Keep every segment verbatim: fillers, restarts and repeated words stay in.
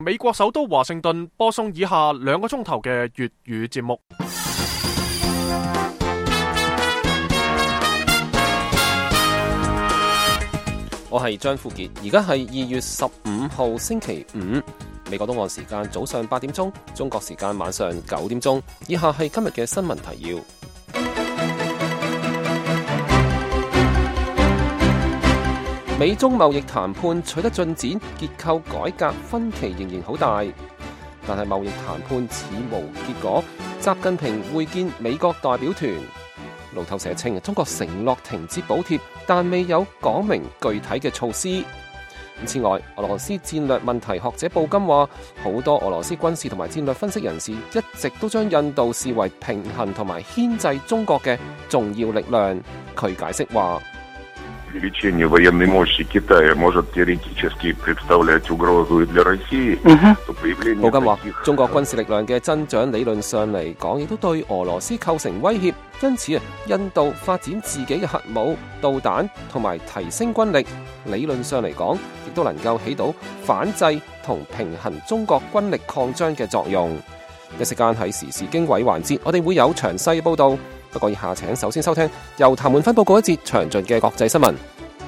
美國首都華盛頓播送以下兩個鐘頭嘅粵語節目。 我係張富傑，而家係二月十五號星期五，美國東岸時間早上八點鐘，中國時間晚上九點鐘。以下係今日嘅新聞提要。美中貿易談判取得進展，結構改革分歧仍然好大，但係貿易談判似無結果。習近平會見美國代表團。路透社稱，中國承諾停止補貼，但未有講明具體嘅措施。此外，俄羅斯戰略問題學者布金話，好多俄羅斯軍事同埋戰略分析人士一直都將印度視為平衡同埋牽制中國嘅重要力量。佢解釋話， увеличение военной мощи Китая может теоретически представлять угрозу для России. 布金話，中國軍事力量嘅增長理論上嚟講，亦都對俄羅斯構成威脅。因此啊，印度發展自己嘅核武、導彈同埋提升軍力，理論上嚟講，亦都能夠起到反制同平衡中國軍力擴張嘅作用。一時間喺時事經緯環節，我哋會有詳細報道。不過以下請首先收聽由譚滿芬報告一節詳盡嘅國際新聞。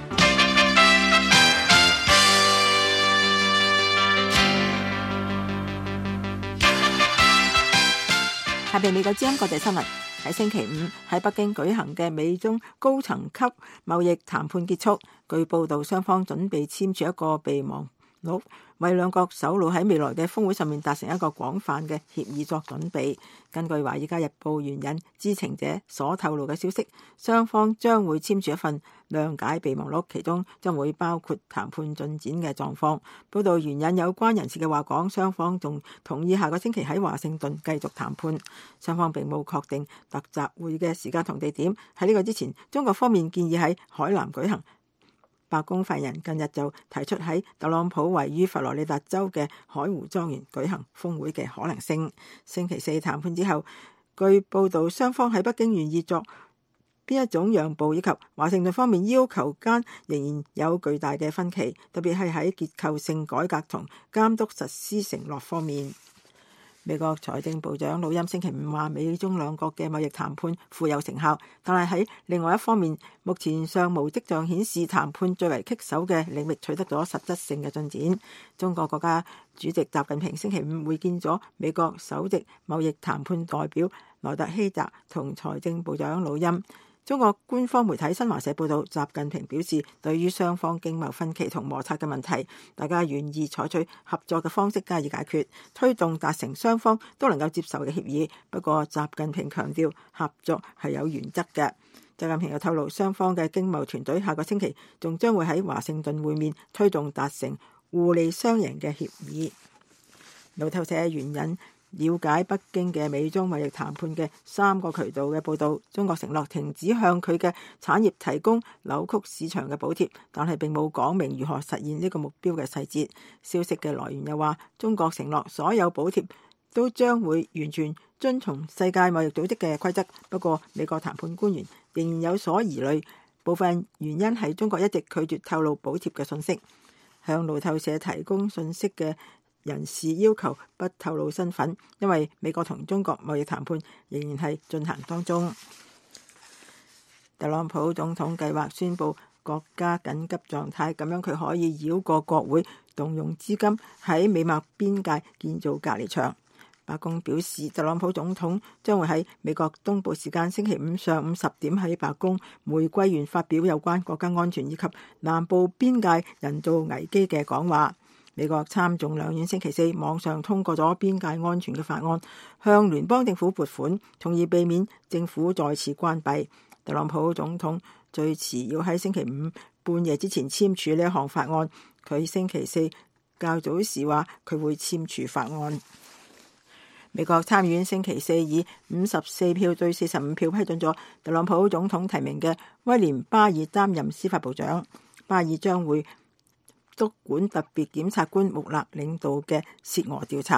下邊美國之音國際新聞。喺星期五喺北京舉行嘅美中高層級貿易談判結束，據報道雙方準備簽署一個備忘錄，為兩國首腦喺未來嘅峰會上面達成一個廣泛嘅協議作準備。根據《華爾街日報》援引知情者所透露嘅消息，雙方將會簽署一份諒解備忘錄，其中將會包括談判進展嘅狀況。報道援引有關人士嘅話講，雙方仲同意下個星期喺華盛頓繼續談判。雙方並冇確定特集會嘅時間同地點。喺呢個之前，中國方面建議喺海南舉行。白宮發言人近日就提出喺特朗普位於佛羅里達州嘅海湖莊園舉行峰會嘅可能性。星期四談判之後，據報道雙方喺北京願意作邊一種讓步，以及華盛頓方面要求間仍然有巨大嘅分歧，特別係喺結構性改革同監督實施承諾方面。美國財政部長魯欽星期五話，美中兩國嘅貿易談判富有成效，但係喺另外一方面，目前尚無跡象顯示談判最為棘手嘅領域取得咗實質性嘅進展。中國國家主席習近平星期五會見咗美國首席貿易談判代表萊特希澤同財政部長魯欽。中國官方媒體新華社報道，習近平表示，對於雙方經貿分歧同摩擦嘅問題，大家願意採取合作嘅方式加以解決，推動達成雙方都能夠接受嘅協議。不過，習近平強調合作係有原則嘅。習近平又透露，雙方嘅經貿團隊下個星期仲將會喺華盛頓會面，推動達成互利雙贏嘅協議。路透社援引了解北京嘅美中貿易談判嘅三個渠道嘅報導，中國承諾停止向佢嘅產業提供扭曲市場嘅補貼，但係並冇講明如何實現呢個目標嘅細節。消息嘅來源又話，中國承諾所有補貼都將會完全遵從世界貿易組織嘅規則。不過，美國談判官員仍然有所疑慮，部分原因係中國一直拒絕透露補貼嘅信息。向路透社提供信息嘅人士要求不透露身份，因為美國同中國貿易談判仍然係進行當中。特朗普總統計劃宣布國家緊急狀態，咁樣佢可以繞過國會，動用資金喺美墨邊界建造隔離牆。白宮表示，特朗普總統將會喺美國東部時間星期五上午十點喺白宮玫瑰園發表有關國家安全以及南部邊界人道危機嘅講話。美國參眾兩院星期四網上通過咗邊界安全嘅法案，向聯邦政府撥款，從而避免政府再次關閉。特朗普總統最遲要喺星期五半夜之前簽署呢一項法案。佢星期四較早時話佢會簽署法案。美國參議院星期四以五十四票對四十五票批准咗特朗普總統提名嘅威廉巴爾擔任司法部長。巴爾將會督管特別檢察官穆勒領導嘅涉俄調查。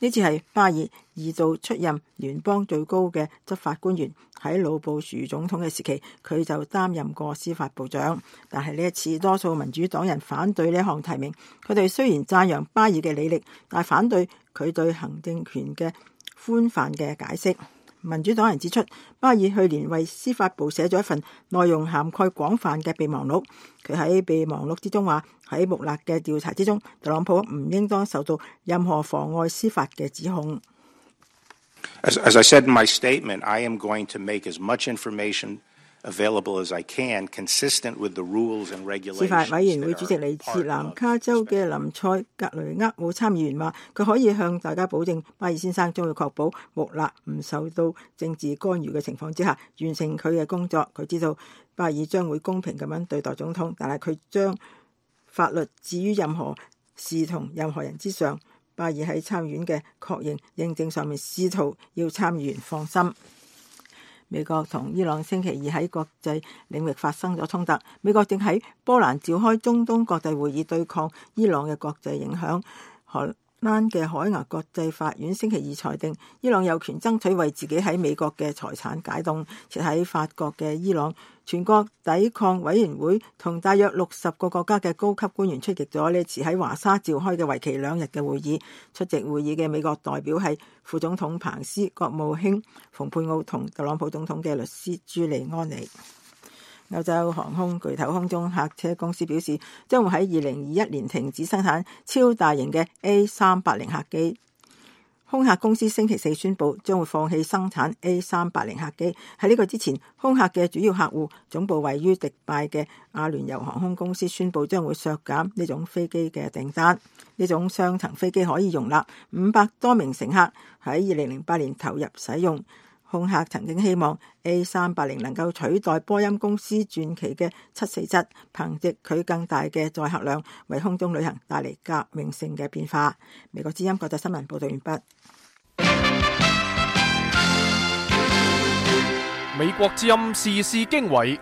呢次係巴爾二度出任聯邦最高嘅執法官員，喺老布殊總統嘅時期，佢就擔任過司法部長。但係呢一次，多數民主黨人反對呢一項提名。佢哋雖然讚揚巴爾嘅履歷，但係反對佢對行政權嘅寬泛嘅解釋。民主黨人指出，巴爾去年為司法部寫咗一份內容涵蓋廣泛嘅備忘錄。佢喺備忘錄之中話，喺穆勒嘅調查之中，特朗普唔應當受到任何妨礙司法嘅指控。 As, as I said in my statement, I am going to make as much information available as I can, consistent with the rules and regulations. 司法委員會主席嚟自南卡州嘅林塞格雷厄姆參議員話，佢可以向大家保證，巴爾先生將會確保穆勒唔受到政治干預嘅情況之下完成佢嘅工作。佢知道巴爾將會公平咁樣對待總統，但係佢將法律置於任何事同任何人之上。巴爾喺參議院嘅確認認證上面試圖要參議員放心。美國同伊朗星期二喺國際領域發生咗衝突。美國正喺波蘭召開中東國際會議對抗伊朗嘅國際影響。荷蘭嘅海牙國際法院星期二裁定，伊朗有權爭取為自己喺美國嘅財產解凍。設喺法國嘅伊朗全國抵抗委員會同大約六十個國家嘅高級官員出席咗呢次喺華沙召開嘅為期兩日嘅會議。出席會議嘅美國代表係副總統彭斯、國務卿蓬佩奧同特朗普總統嘅律師朱利安尼。歐洲航空巨頭空中客車公司表示，將會喺二零二一年停止生產超大型嘅 A 三八零客機。空客公司星期四宣布將會放棄生產 A 三八零客機。喺呢個之前，空客嘅主要客戶總部位於迪拜嘅阿聯酋航空公司宣布將會削減呢種飛機嘅訂單。呢種雙層飛機可以容納五百多名乘客，喺二零零八年投入使用。空客曾經希望 A 三八零能夠取代波音公司傳奇嘅七四七，憑藉佢更大嘅載客量，為空中旅行帶嚟革命性嘅變化。美國之音國際新聞報道完畢。 美國之音時事經緯，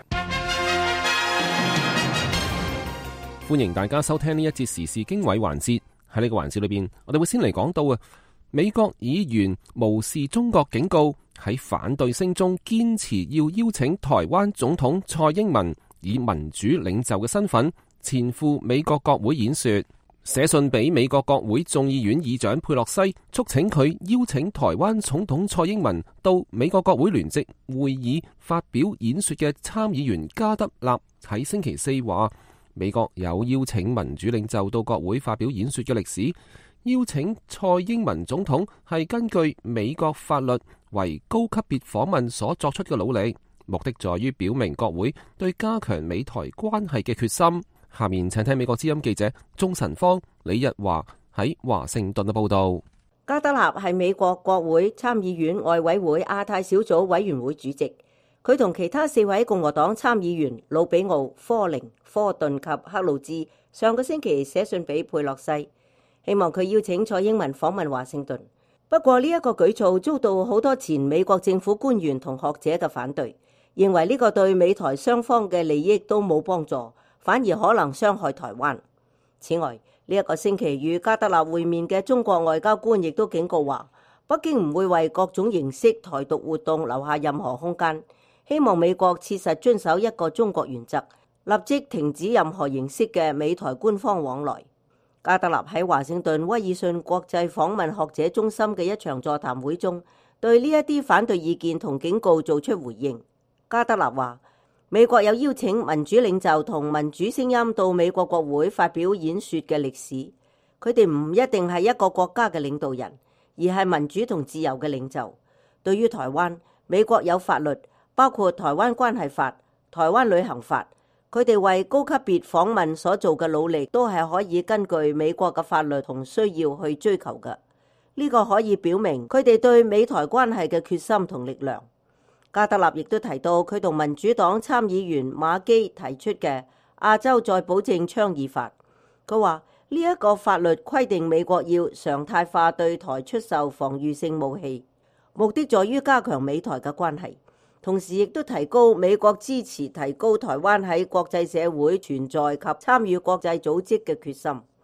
歡迎大家收聽呢一節時事經緯環節。喺呢個環節裏邊，我哋會先嚟講到啊，美國議員無視中國警告，喺反對聲中堅持要邀請台灣總統蔡英文以民主領袖嘅身份前赴美國國會演說，寫信俾美國國會眾議院議長佩洛西，促請佢邀請台灣總統蔡英文到美國國會聯席會議發表演說嘅參議員加德納喺星期四話，美國有邀請民主領袖到國會發表演說嘅歷史，邀請蔡英文總統係根據美國法律為高級別訪問所作出嘅努力，目的在於表明國會對加強美台關係嘅決心。下面請聽美國之音記者鍾晨芳、李日華喺華盛頓嘅報道。 加德納係美國國會參議院外委會亞太小組委員會主席，佢同其他四位共和黨參議員魯比奧、科寧、科頓及克魯茲上個星期寫信俾佩洛西，希望佢邀請蔡英文訪問華盛頓。不過呢一個舉措遭到好多前美國政府官員同學者嘅反對，認為呢個對美台雙方嘅利益都冇幫助，反而可能傷害台灣。此外，呢、這、一個星期與加德納會面嘅中國外交官亦都警告話，北京唔會為各種形式台獨活動留下任何空間，希望美國切實遵守一個中國原則，立即停止任何形式嘅美台官方往來。加德納喺華盛頓威爾遜國際訪問學者中心嘅一場座談會中，對呢一啲反對意見同警告做出回應。加德納話，美國有邀請民主領袖同民主聲音到美國國會發表演說嘅歷史，佢哋唔一定係一個國家嘅領導人，而係民主同自由嘅領袖。對於台灣，美國有法律，包括台灣關係法、台灣旅行法，佢哋為高級別訪問所做嘅努力都係可以根據美國嘅法律同需要去追求嘅。呢個可以表明佢哋對美台關係嘅決心同力量。加德納亦都提到佢同民主黨參議員馬基提出嘅亞洲再保證倡議法。佢話呢一個法律規定美國要常態化對台出售防禦性武器，目的在於加強美台嘅關係，同時亦都提高美國支持提高台灣喺國際社會存在及參與國際組織嘅決心。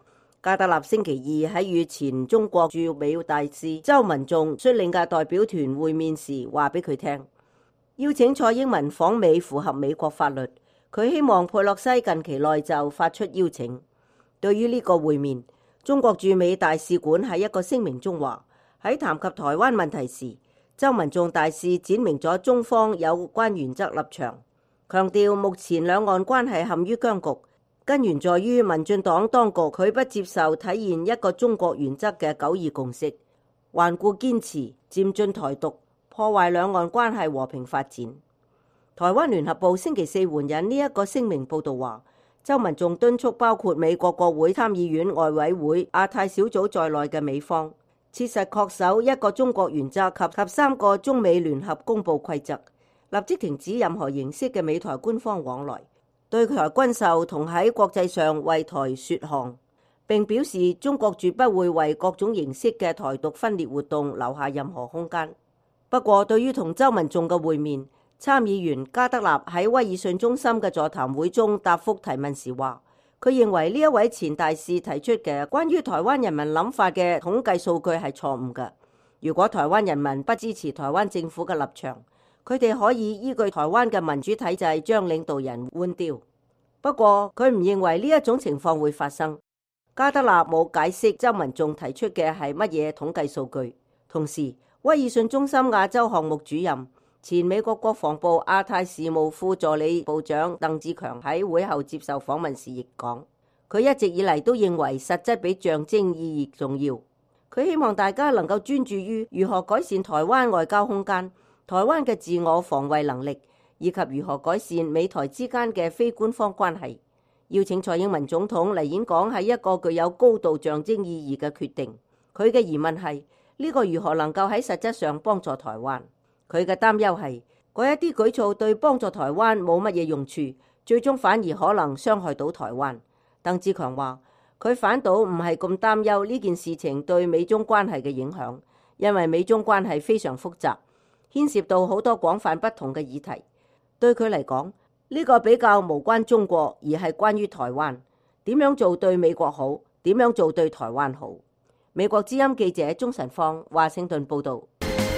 加德納星期二喺與前中國駐美大使周文重率領嘅代表團會面時話俾佢聽，邀請蔡英文訪美符合美國法律。佢希望佩洛西近期內就發出邀請。對於呢個會面，中國駐美大使館喺一個聲明中話，喺談及台灣問題時，周文重大使展明咗中方有關原則立場，強調目前兩岸關係陷於僵局，根源在於民進黨當局拒不接受體現一個中國原則嘅九二共識，頑固堅持漸進台獨，破壞兩岸關係和平發展。台灣聯合報星期四援引呢一個聲明報導話，周文重敦促包括美國國會參議院外委會亞太小組在內嘅美方，切實恪守一個中國原則及及三個中美聯合公佈規則，立即停止任何形式嘅美台官方往來，對台軍售同喺國際上為台說項，並表示中國絕不會為各種形式嘅台獨分裂活動留下任何空間。不過，對於同周文重嘅會面，參議員加德納喺威爾遜中心嘅座談會中答覆提問時話，佢認為呢一位前大使提出嘅關於台灣人民諗法嘅統計數據係錯誤嘅。如果台灣人民不支持台灣政府嘅立場，佢哋可以依據台灣嘅民主體制將領導人換掉。不過佢唔認為呢一種情況會發生。加德納冇解釋周文重提出嘅係乜嘢統計數據。同時，威爾遜中心亞洲項目主任、前美國國防部亞太事務副助理部長鄧志強喺會後接受訪問時亦講，佢一直以嚟都認為實質比象徵意義重要。佢希望大家能夠專注於如何改善台灣外交空間、台灣嘅自我防衛能力，以及如何改善美台之間嘅非官方關係。邀請蔡英文總統嚟演講係一個具有高度象徵意義嘅決定。佢嘅疑問係呢個如何能夠喺實質上幫助台灣？佢嘅擔憂係嗰一啲舉措對幫助台灣冇乜嘢用處，最終反而可能傷害到台灣。鄧志強話：佢反倒唔係咁擔憂呢件事情對美中關係嘅影響，因為美中關係非常複雜，牽涉到好多廣泛不同嘅議題。對佢嚟講，呢個比較無關中國，而係關於台灣。點樣做對美國好，點樣做對台灣好。美國之音記者鍾晨芳華盛頓報導。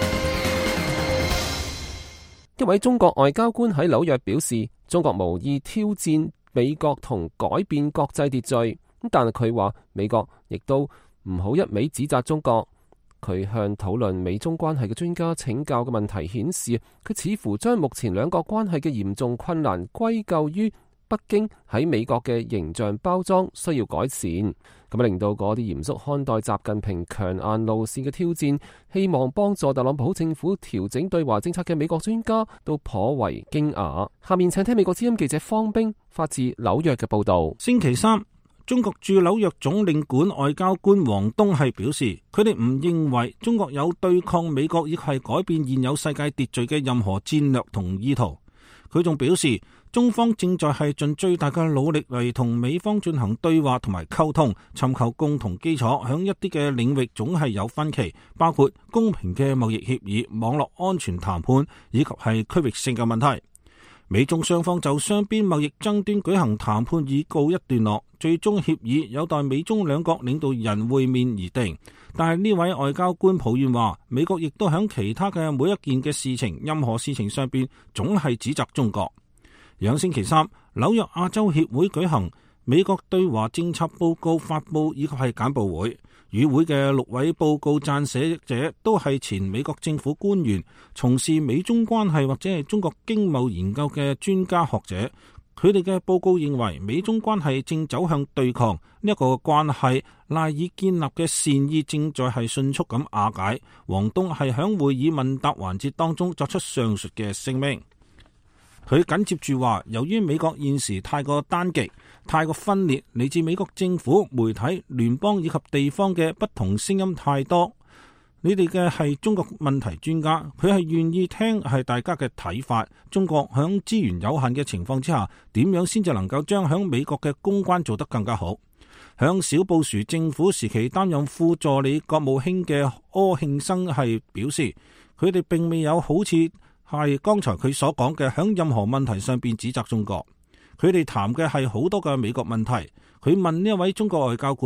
一位中國外交官喺紐約表示，中國無意挑戰美國同改變國際秩序，但係佢話美國亦都唔好一味指責中國。佢向討論美中關係嘅專家請教嘅問題顯示，佢似乎將目前兩國關係嘅嚴重困難歸咎於北京喺美國嘅形象包裝需要改善，咁令到嗰啲嚴肅看待習近平強硬路線嘅挑戰，希望幫助特朗普政府調整對華政策嘅美國專家都頗為驚訝。下面請聽美國之音記者方冰發自紐約嘅報道。 星期三，中國駐紐約總領館外交官王東係表示，佢哋唔認為中國有對抗美國亦係改變現有世界秩序嘅任何戰略同意圖。佢仲表示，中方正在係盡最大嘅努力嚟同美方進行對話同埋溝通，尋求共同基礎。響一啲嘅領域總係有分歧，包括公平嘅貿易協議、網絡安全談判以及係區域性嘅問題。美中雙方就雙邊貿易爭端舉行談判已告一段落，最終協議有待美中兩國領導人會面而定。但係呢位外交官抱怨話，美國亦都響其他嘅每一件嘅事情、任何事情上邊總係指責中國。兩星期三，紐約亞洲協會舉行美國對華政策報告發佈以及係簡報會，與會嘅六位報告撰寫者都係前美國政府官員，從事美中關係或者係中國經貿研究嘅專家學者。佢哋嘅報告認為，美中關係正走向對抗，呢一個關係賴以建立嘅善意正在係迅速咁瓦解。王東係響會議問答環節當中作出上述嘅聲明。佢緊接住話，由於美國現時太過單極、太過分裂，嚟自美國政府、媒體、聯邦以及地方嘅不同聲音太多。你哋嘅係中國問題專家，佢係願意聽係大家嘅睇法。中國響資源有限嘅情況之下，點樣先至能夠將響美國嘅公關做得更加好？響小布殊政府時期擔任副助理國務卿嘅柯慶生係表示，佢哋並未有好似係剛才佢所講嘅響任何問題上邊指責中國。佢哋談嘅係好多嘅美國問題。佢問呢一位中國外交官，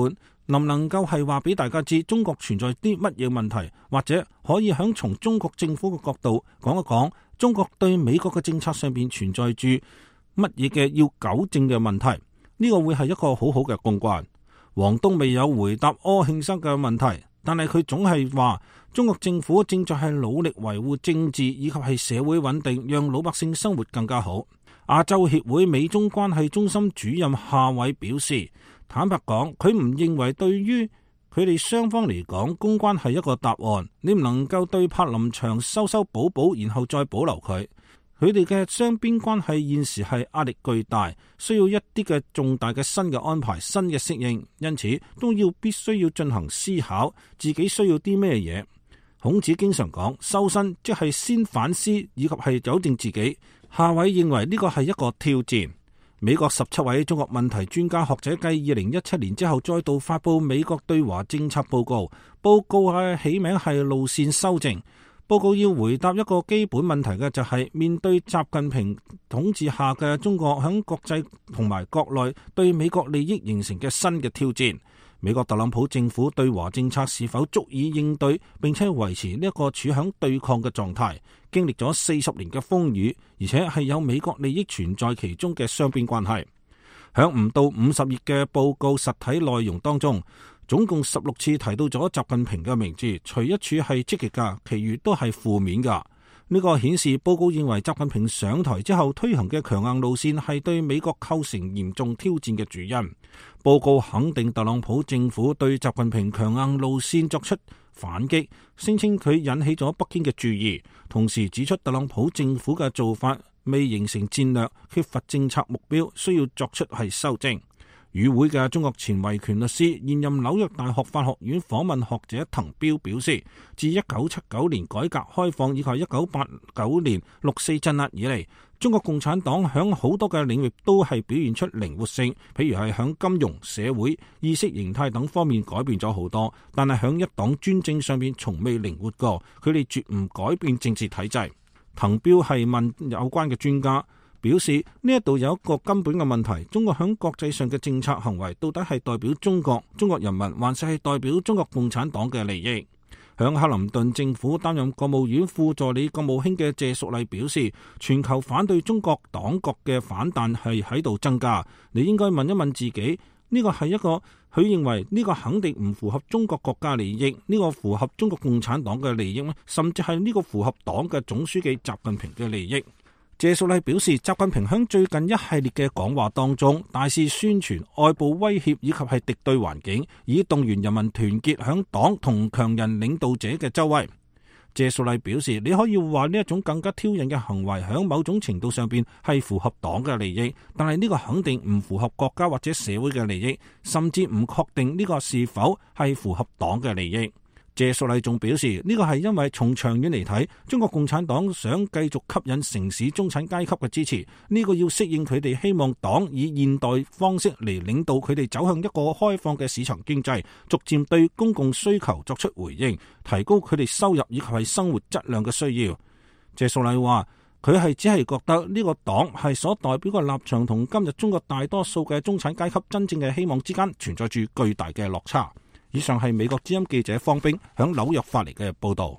能唔能夠係話俾大家知中國存在啲乜嘢問題，或者可以響從中國政府嘅角度講一講中國對美國嘅政策上邊存在住乜嘢嘅要糾正嘅問題？呢個會係一個好好嘅公關。王東未有回答柯慶生嘅問題，但係佢總係話中國政府正在係努力維護政治以及係社會穩定，讓老百姓生活更加好。亞洲協會美中關係中心主任夏偉表示，坦白講，佢唔認為對於佢哋雙方嚟講，公關係一個答案。你唔能夠對柏林牆修修補補，然後再保留佢。佢哋嘅雙邊關係現時係壓力巨大，需要一啲嘅重大嘅新嘅安排、新嘅適應，因此都要必須要進行思考，自己需要啲咩嘢。孔子經常講修身，即係先反思以及係糾正自己。夏偉認為呢個係一個挑戰。美國十七位中國問題專家學者繼二零一七年之後，再度發布美國對華政策報告，報告係起名係路線修正。報告要回答一個基本問題嘅就係、是、面對習近平統治下嘅中國響國際同埋國內對美國利益形成嘅新嘅挑戰，美國特朗普政府對華政策是否足以應對並且維持呢一個處響對抗嘅狀態？經歷咗四十年嘅風雨，而且係有美國利益存在其中嘅雙邊關係。響唔到五十頁嘅報告實體內容當中，總共十六次提到咗習近平嘅名字，除一處係積極噶，其餘都係負面噶。呢、這個顯示報告認為習近平上台之後推行嘅強硬路線係對美國構成嚴重挑戰嘅主因。報告肯定特朗普政府對習近平強硬路線作出反擊，聲稱佢引起咗北京嘅注意，同時指出特朗普政府嘅做法未形成戰略，缺乏政策目標，需要作出係修正。與會嘅中國前維權律師、現任紐約大學法學院訪問學者滕彪表示，自一九七九年改革開放以及一九八九年六四鎮壓以嚟，中國共產黨響好多嘅領域都係表現出靈活性，譬如係響金融、社會、意識形態等方面改變咗好多，但係響一黨專政上面從未靈活過，佢哋絕唔改變政治體制。滕彪係問有關嘅專家，表示呢一度有一個根本嘅問題，中國響國際上嘅政策行為到底係代表中國、中國人民，還是係代表中國共產黨嘅利益？響克林頓政府擔任國務院副助理國務卿嘅謝淑麗表示，全球反對中國黨國嘅反彈係喺度增加，你應該問一問自己，呢個係一個佢認為呢個肯定唔符合中國國家利益，呢個符合中國共產黨嘅利益咩？甚至係呢個符合黨嘅總書記習近平嘅利益？謝淑麗表示，習近平喺最近一系列嘅講話當中，大肆宣傳外部威脅以及係敵對環境，以動員人民團結喺黨同強人領導者嘅周圍。謝淑麗表示，你可以話呢一種更加挑釁嘅行為喺某種程度上邊係符合黨嘅利益，但係呢個肯定唔符合國家或者社會嘅利益，甚至唔確定呢個是否係符合黨嘅利益。謝淑麗仲表示，呢個係因為從長遠嚟睇，中國共產黨想繼續吸引城市中產階級嘅支持，呢個要適應佢哋希望黨以現代方式嚟領導佢哋走向一個開放嘅市場經濟，逐漸對公共需求作出回應，提高佢哋收入以及係生活質量嘅需要。謝淑麗話，佢係只係覺得呢個黨係所代表嘅立場同今日中國大多數嘅中產階級真正嘅希望之間存在住巨大嘅落差。以上係美國之音記者方冰響紐約發嚟嘅報道。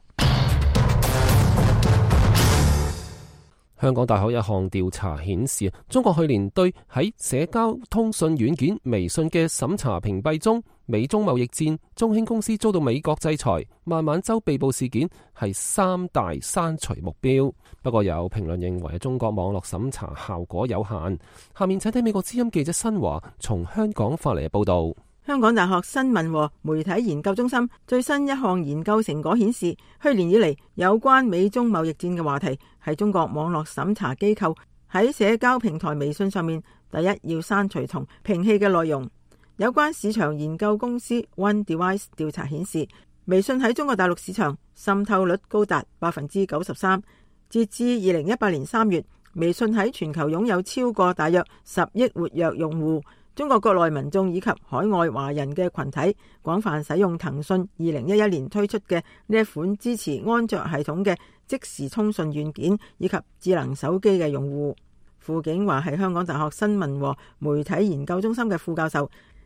香港大學一項調查顯示，中國去年對喺社交通訊軟件微信嘅審查屏蔽中，美中貿易戰、中興公司遭到美國制裁、孟晚舟被捕事件係三大刪除目標。不過有評論認為，中國網絡審查效果有限。下面請睇美國之音記者新華從香港發嚟嘅報道。 香港大學新聞和媒體研究中心最新一項研究成果顯示，去年以嚟有關美中貿易戰嘅話題係中國網絡審查機構喺社交平台微信上面第一要刪除同摒棄嘅內容。有關市場研究公司 One Device 調查顯示，微信喺中國大陸市場滲透率高達百分之九十三。截至二零一八年三月，微信喺全球擁有超過大約十億活躍用戶。中國國內民眾以及海外華人嘅群體廣泛使用騰訊二零一一年推出嘅呢一款支持安卓系統嘅即時通訊軟件以及智能手機嘅用戶。傅景華係香港大學新聞和媒體研究中心嘅副教授，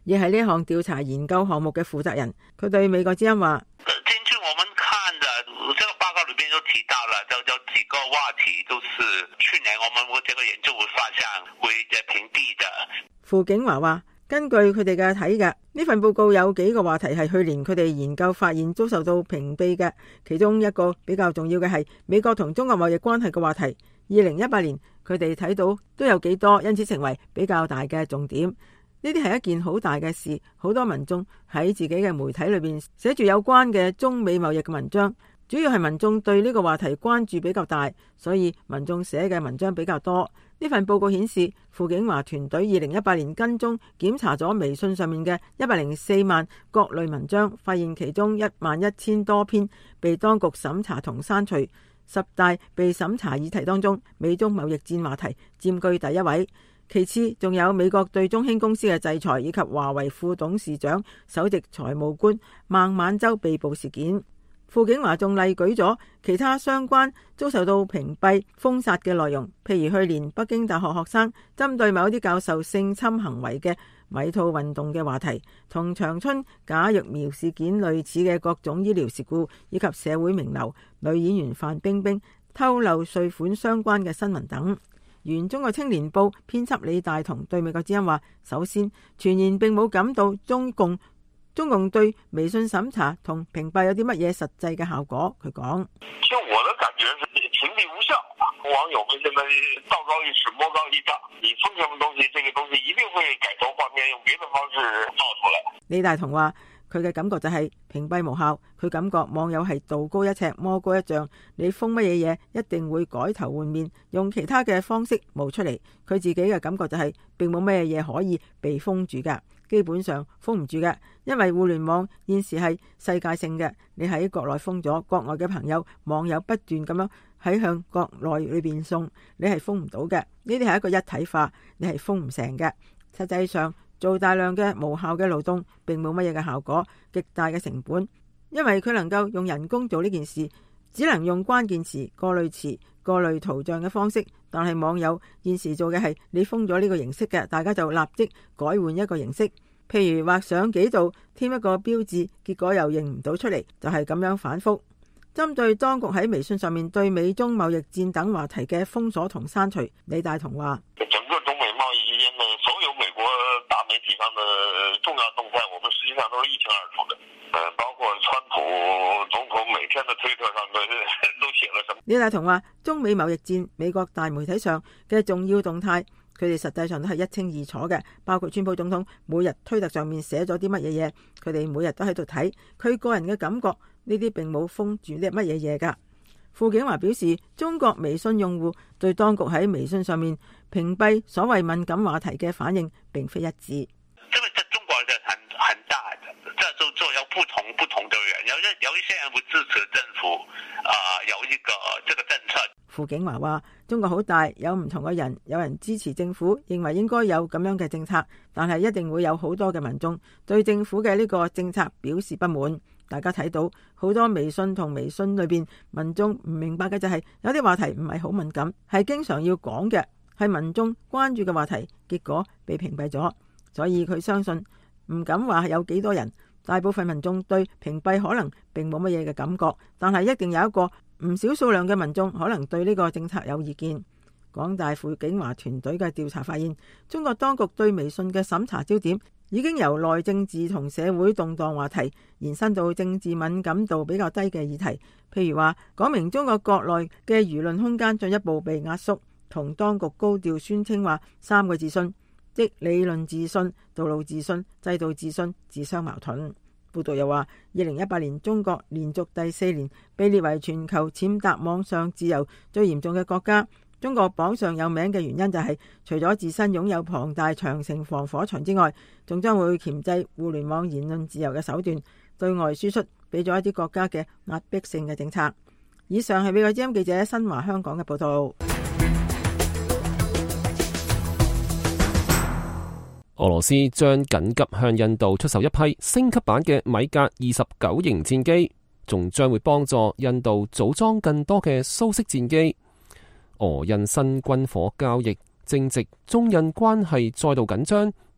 亦係呢項調查研究項目嘅負責人。佢對美國之音話： 根據我們看的這個報告裏邊就提到了，就有幾個話題，就是去年我們這個研究發現會屏蔽的。 傅景華話：根據佢哋嘅睇嘅，呢份報告有幾個話題係去年佢哋研究發現遭受到屏蔽嘅，其中一個比較重要嘅係美國同中國貿易關係嘅話題。二零一八年佢哋睇到都有幾多，因此成為比較大嘅重點。呢啲係一件好大嘅事，好多民眾喺自己嘅媒體裏邊寫住有關嘅中美貿易嘅文章，主要係民眾對呢個話題關注比較大，所以民眾寫嘅文章比較多。呢份報告顯示，傅景華團隊二零一八年跟蹤檢查咗微信上面嘅一百零四萬各類文章，發現其中一萬一千多篇被當局審查同刪除。十大被審查議題當中，美中貿易戰話題佔據第一位。其次，仲有美國對中興公司嘅制裁，以及華為副董事長、首席財務官孟晚舟被捕事件。傅景華仲例舉咗其他相關遭受到屏蔽、封殺嘅內容，譬如去年北京大學學生針對某啲教授性侵行為嘅米兔運動嘅話題，同長春假疫苗事件類似嘅各種醫療事故，以及社會名流女演員范冰冰偷漏稅款相關嘅新聞等。原中國青年報編輯李大同對美國之音話：首先，全然並冇感到中共中共對微信審查同屏蔽有啲乜嘢實際嘅效果。佢講： 就我的感覺是屏蔽無效，網友們現在道高一尺，魔高一丈，你封什麼東西，這個東西一定會改頭換面，用別的方式造出來。李大同話：佢嘅感覺就係屏蔽無效，佢感覺網友係道高一尺，魔高一丈，你封乜嘢嘢一定會改頭換面，用其他嘅方式冒出嚟。佢自己嘅感覺就係並冇咩嘢可以被封住㗎，基本上封唔住嘅，因為互聯網現時係世界性嘅，你喺國內封咗，國外嘅朋友網友不斷咁樣喺向國內裏邊送，你係封唔到嘅。呢啲係一個一體化，你係封唔成嘅。實際上做大量嘅無效嘅勞動並冇乜嘢嘅效果，極大嘅成本，因為佢能夠用人工做呢件事，只能用關鍵詞、過濾詞、過濾圖像嘅方式。但係網友現時做嘅係你封咗呢個形式嘅，大家就立即改換一個形式，譬如畫上幾度添一個標誌，結果又認唔到出嚟，就係咁樣反覆。針對當局喺微信上面對美中貿易戰等話題嘅封鎖同刪除，李大同話： 整個中美貿易之間的所有美國大媒體上的重要動態，我們實際上都是一清二楚的。包括川普總統每天的推特上都都寫了什麼。李大同話：中美貿易戰，美國大媒體上嘅重要動態，佢哋實際上都係一清二楚嘅。包括川普總統每日推特上面寫咗啲乜嘢嘢，佢哋每日都喺度睇。佢個人嘅感覺，呢啲並冇封住啲乜嘢嘢噶。傅景華表示，中國微信用戶對當局喺微信上面屏蔽所謂敏感話題嘅反應並非一致。 這個在中國是很很大的，這就就有不同不同的人，有有一些人會支持政府啊、呃，有一個這個政策。 傅景華話：中國好大，有唔同嘅人，有人支持政府，認為應該有咁樣嘅政策，但係一定會有好多嘅民眾對政府嘅呢個政策表示不滿。大家睇到好多微信同微信裏邊民眾唔明白嘅就係有啲話題唔係好敏感，係經常要講嘅，係民眾關注嘅話題，結果被屏蔽咗。所以佢相信唔敢話有幾多人，大部分民眾對屏蔽可能並冇乜嘢嘅感覺，但係一定有一個唔少數量嘅民眾可能對呢個政策有意見。廣大傅景華團隊嘅調查發現，中國當局對微信嘅審查焦點已經由內政治同社會動盪話題延伸到政治敏感度比較低嘅議題，譬如話講明中國國內嘅輿論空間進一步被壓縮，同當局高調宣稱話三個自信，即理論自信、道路自信、制度自信自相矛盾。報道又話，二零一八年中國連續第四年被列為全球踐踏網上自由最嚴重嘅國家。中國榜上有名嘅原因就係、是、除咗自身擁有龐大長城防火牆之外，仲將會鉗制互聯網言論自由嘅手段，對外輸出俾咗一啲國家嘅壓迫性嘅政策。以上係美國之音記者新華香港嘅報道。 俄羅斯將緊急向印度出售一批升級版嘅米格二十九型戰機，仲將會幫助印度組裝更多嘅蘇式戰機。俄印新軍火交易正值中印關係再度緊張，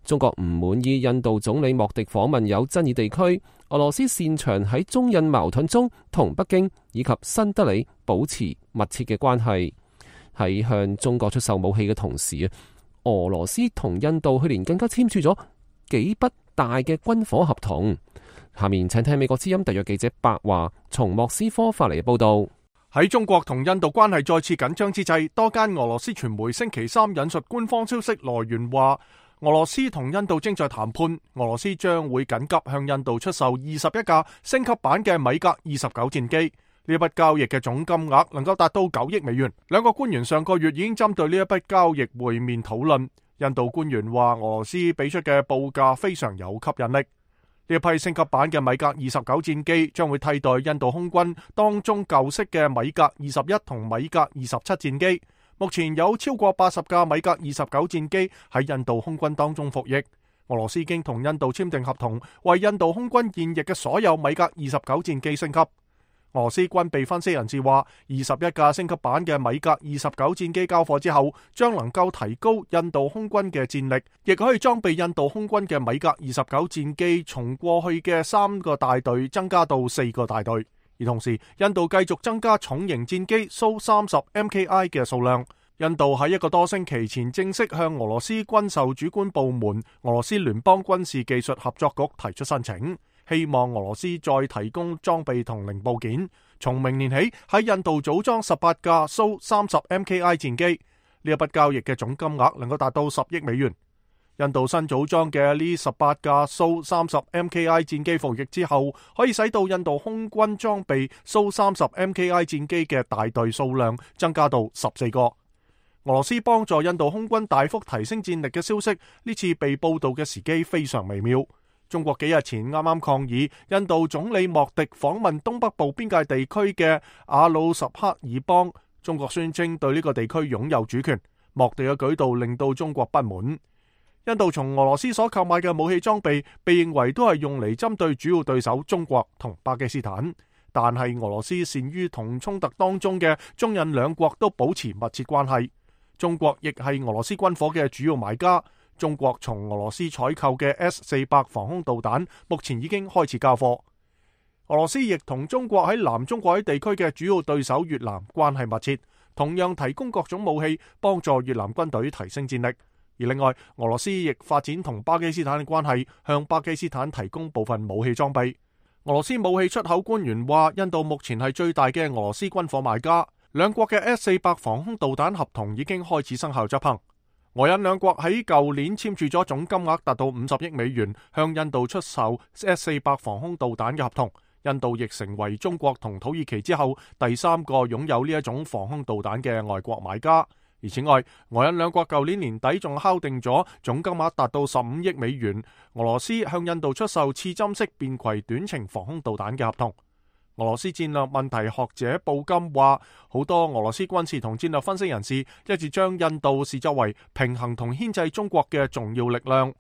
中國唔滿意印度總理莫迪訪問有爭議地區，俄羅斯擅長喺中印矛盾中同北京以及新德里保持密切嘅關係。喺向中國出售武器嘅同時啊，俄羅斯同印度去年更加簽署咗幾筆大嘅軍火合同。下面請聽美國之音特約記者白華從莫斯科發嚟嘅報道。 喺中國同印度關係再次緊張之際，多間俄羅斯傳媒星期三引述官方消息來源話，俄羅斯同印度正在談判，俄羅斯將會緊急向印度出售二十一架升級版嘅米格二十九戰機。呢一筆交易嘅總金額能夠達到九億美元。兩個官員上個月已經針對呢一筆交易會面討論。印度官員話，俄羅斯俾出嘅報價非常有吸引力。呢一批升級版嘅米格二十九戰機將會替代印度空軍當中舊式嘅米格二十一同米格二十七戰機。目前有超過八十架米格二十九戰機喺印度空軍當中服役。俄羅斯已經同印度簽訂合同，為印度空軍現役嘅所有米格二十九戰機升級。俄羅斯軍備分析人士話，二十一架升級版嘅米格二十九戰機交貨之後，將能夠提高印度空軍嘅戰力，亦可以裝備印度空軍嘅米格二十九戰機從過去嘅三個大隊增加到四個大隊。而同時，印度繼續增加重型戰機蘇三十 M K I 嘅數量。印度喺一個多星期前正式向俄羅斯軍售主管部門俄羅斯聯邦軍事技術合作局提出申請，希望俄羅斯再提供裝備同零部件，從明年起喺印度組裝十八架蘇三十 M K I 戰機。呢一筆交易嘅總金額能夠達到十億美元。印度新組裝嘅呢十八架蘇三十 M K I 戰機服役之後，可以使到印度空軍裝備蘇三十 M K I 戰機嘅大隊數量增加到十四個。俄羅斯幫助印度空軍大幅提升戰力嘅消息，呢次被報道嘅時機非常微妙。中國幾日前啱啱抗議印度總理莫迪訪問東北部邊界地區嘅阿魯什克爾邦，中國宣稱對呢個地區擁有主權。莫迪嘅舉動令到中國不滿。印度從俄羅斯所購買嘅武器裝備被認為都係用嚟針對主要對手中國同巴基斯坦，但係俄羅斯擅於同衝突當中嘅中印兩國都保持密切關係。中國亦係俄羅斯軍火嘅主要買家。中國從俄羅斯採購嘅 S 四百防空導彈目前已經開始交貨。俄羅斯亦同中國喺南中國海地區嘅主要對手越南關係密切，同樣提供各種武器幫助越南軍隊提升戰力。而另外，俄羅斯亦發展同巴基斯坦嘅關係，向巴基斯坦提供部分武器裝備。俄羅斯武器出口官員話，印度目前係最大嘅俄羅斯軍火買家。兩國嘅 S 四百防空導彈合同已經開始生效執行。俄印兩國喺舊年簽署咗總金額達到五十億美元向印度出售 S 四百防空導彈嘅合同。印度亦成為中國同土耳其之後第三個擁有呢一種防空導彈嘅外國買家。而此外，俄印兩國舊年年底仲敲定咗總金額達到十五億美元，俄羅斯向印度出售刺針式便攜短程防空導彈嘅合同。俄羅斯戰略問題學者布金話，好多俄羅斯軍事同戰略分析人士一直將印度視作為平衡同牽制中國嘅重要力量。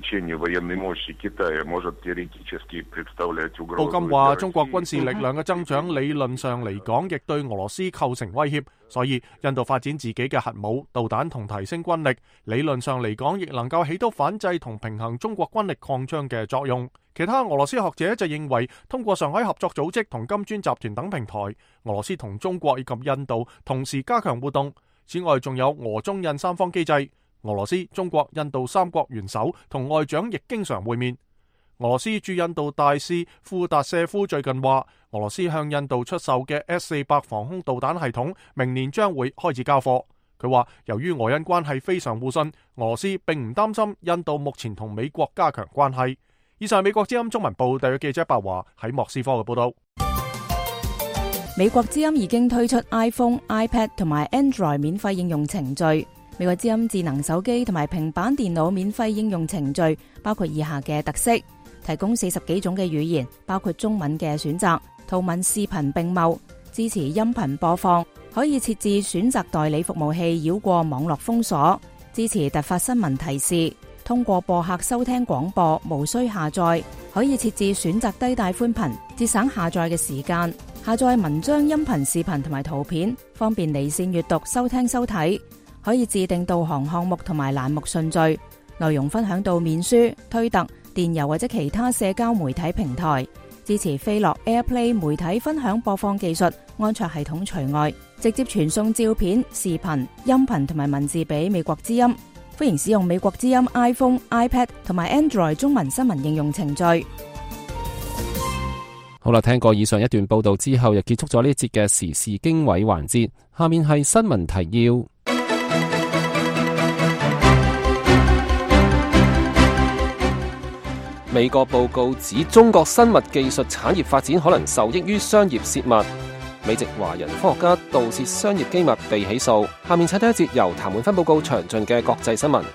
布金話，中國軍事力量嘅增長理論上嚟講，亦對俄羅斯構成威脅，所以印度發展自己嘅核武、導彈同提升軍力，理論上嚟講，亦能夠起到反制同平衡中國軍力擴張嘅作用。其他俄羅斯學者就認為，通過上海合作組織同金磚集團等平台，俄羅斯同中國以及印度同時加強互動。此外，仲有俄中印三方機制，俄羅斯、中國、印度三國元首同外長亦經常會面。俄羅斯駐印度大使庫達舍夫最近話，俄羅斯向印度出售嘅 S 四百防空導彈系統，明年將會開始交貨。佢話，由於俄印關係非常互信，俄羅斯並唔擔心印度目前同美國加強關係。以上係美國之音中文部特約記者白華喺莫斯科嘅報道。 美國之音已經推出 iPhone、iPad 同埋 Android 免費應用程序。美國之音智能手機同埋平板電腦免費應用程序包括以下嘅特色：提供四十幾種嘅語言，包括中文嘅選擇，圖文視頻並茂，支持音頻播放，可以設置選擇代理服務器繞過網絡封鎖，支持突發新聞提示。通過播客收聽廣播，無需下載，可以設置選擇低帶寬頻，節省下載嘅時間。下載文章、音頻、視頻同埋圖片，方便離線閱讀、收聽、收睇。可以自定導航項目同埋欄目順序。 內容分享到面書、推特、電郵或者其他社交媒體平台。支持飛樂 AirPlay 媒體分享播放技術，安卓系統除外，直接傳送照片、視頻、音頻同埋文字俾美國之音。歡迎使用美國之音 iPhone、iPad 同埋 Android 中文新聞應用程序。 好啦，聽過以上一段報道之後，又結束咗呢一節嘅時事經緯環節。下面係新聞提要。美國報告指中國生物技術產業發展可能受益於商業泄密。美籍華人科學家盜竊商業機密被起訴。下面睇睇一節由譚滿芬報告詳盡嘅國際新聞。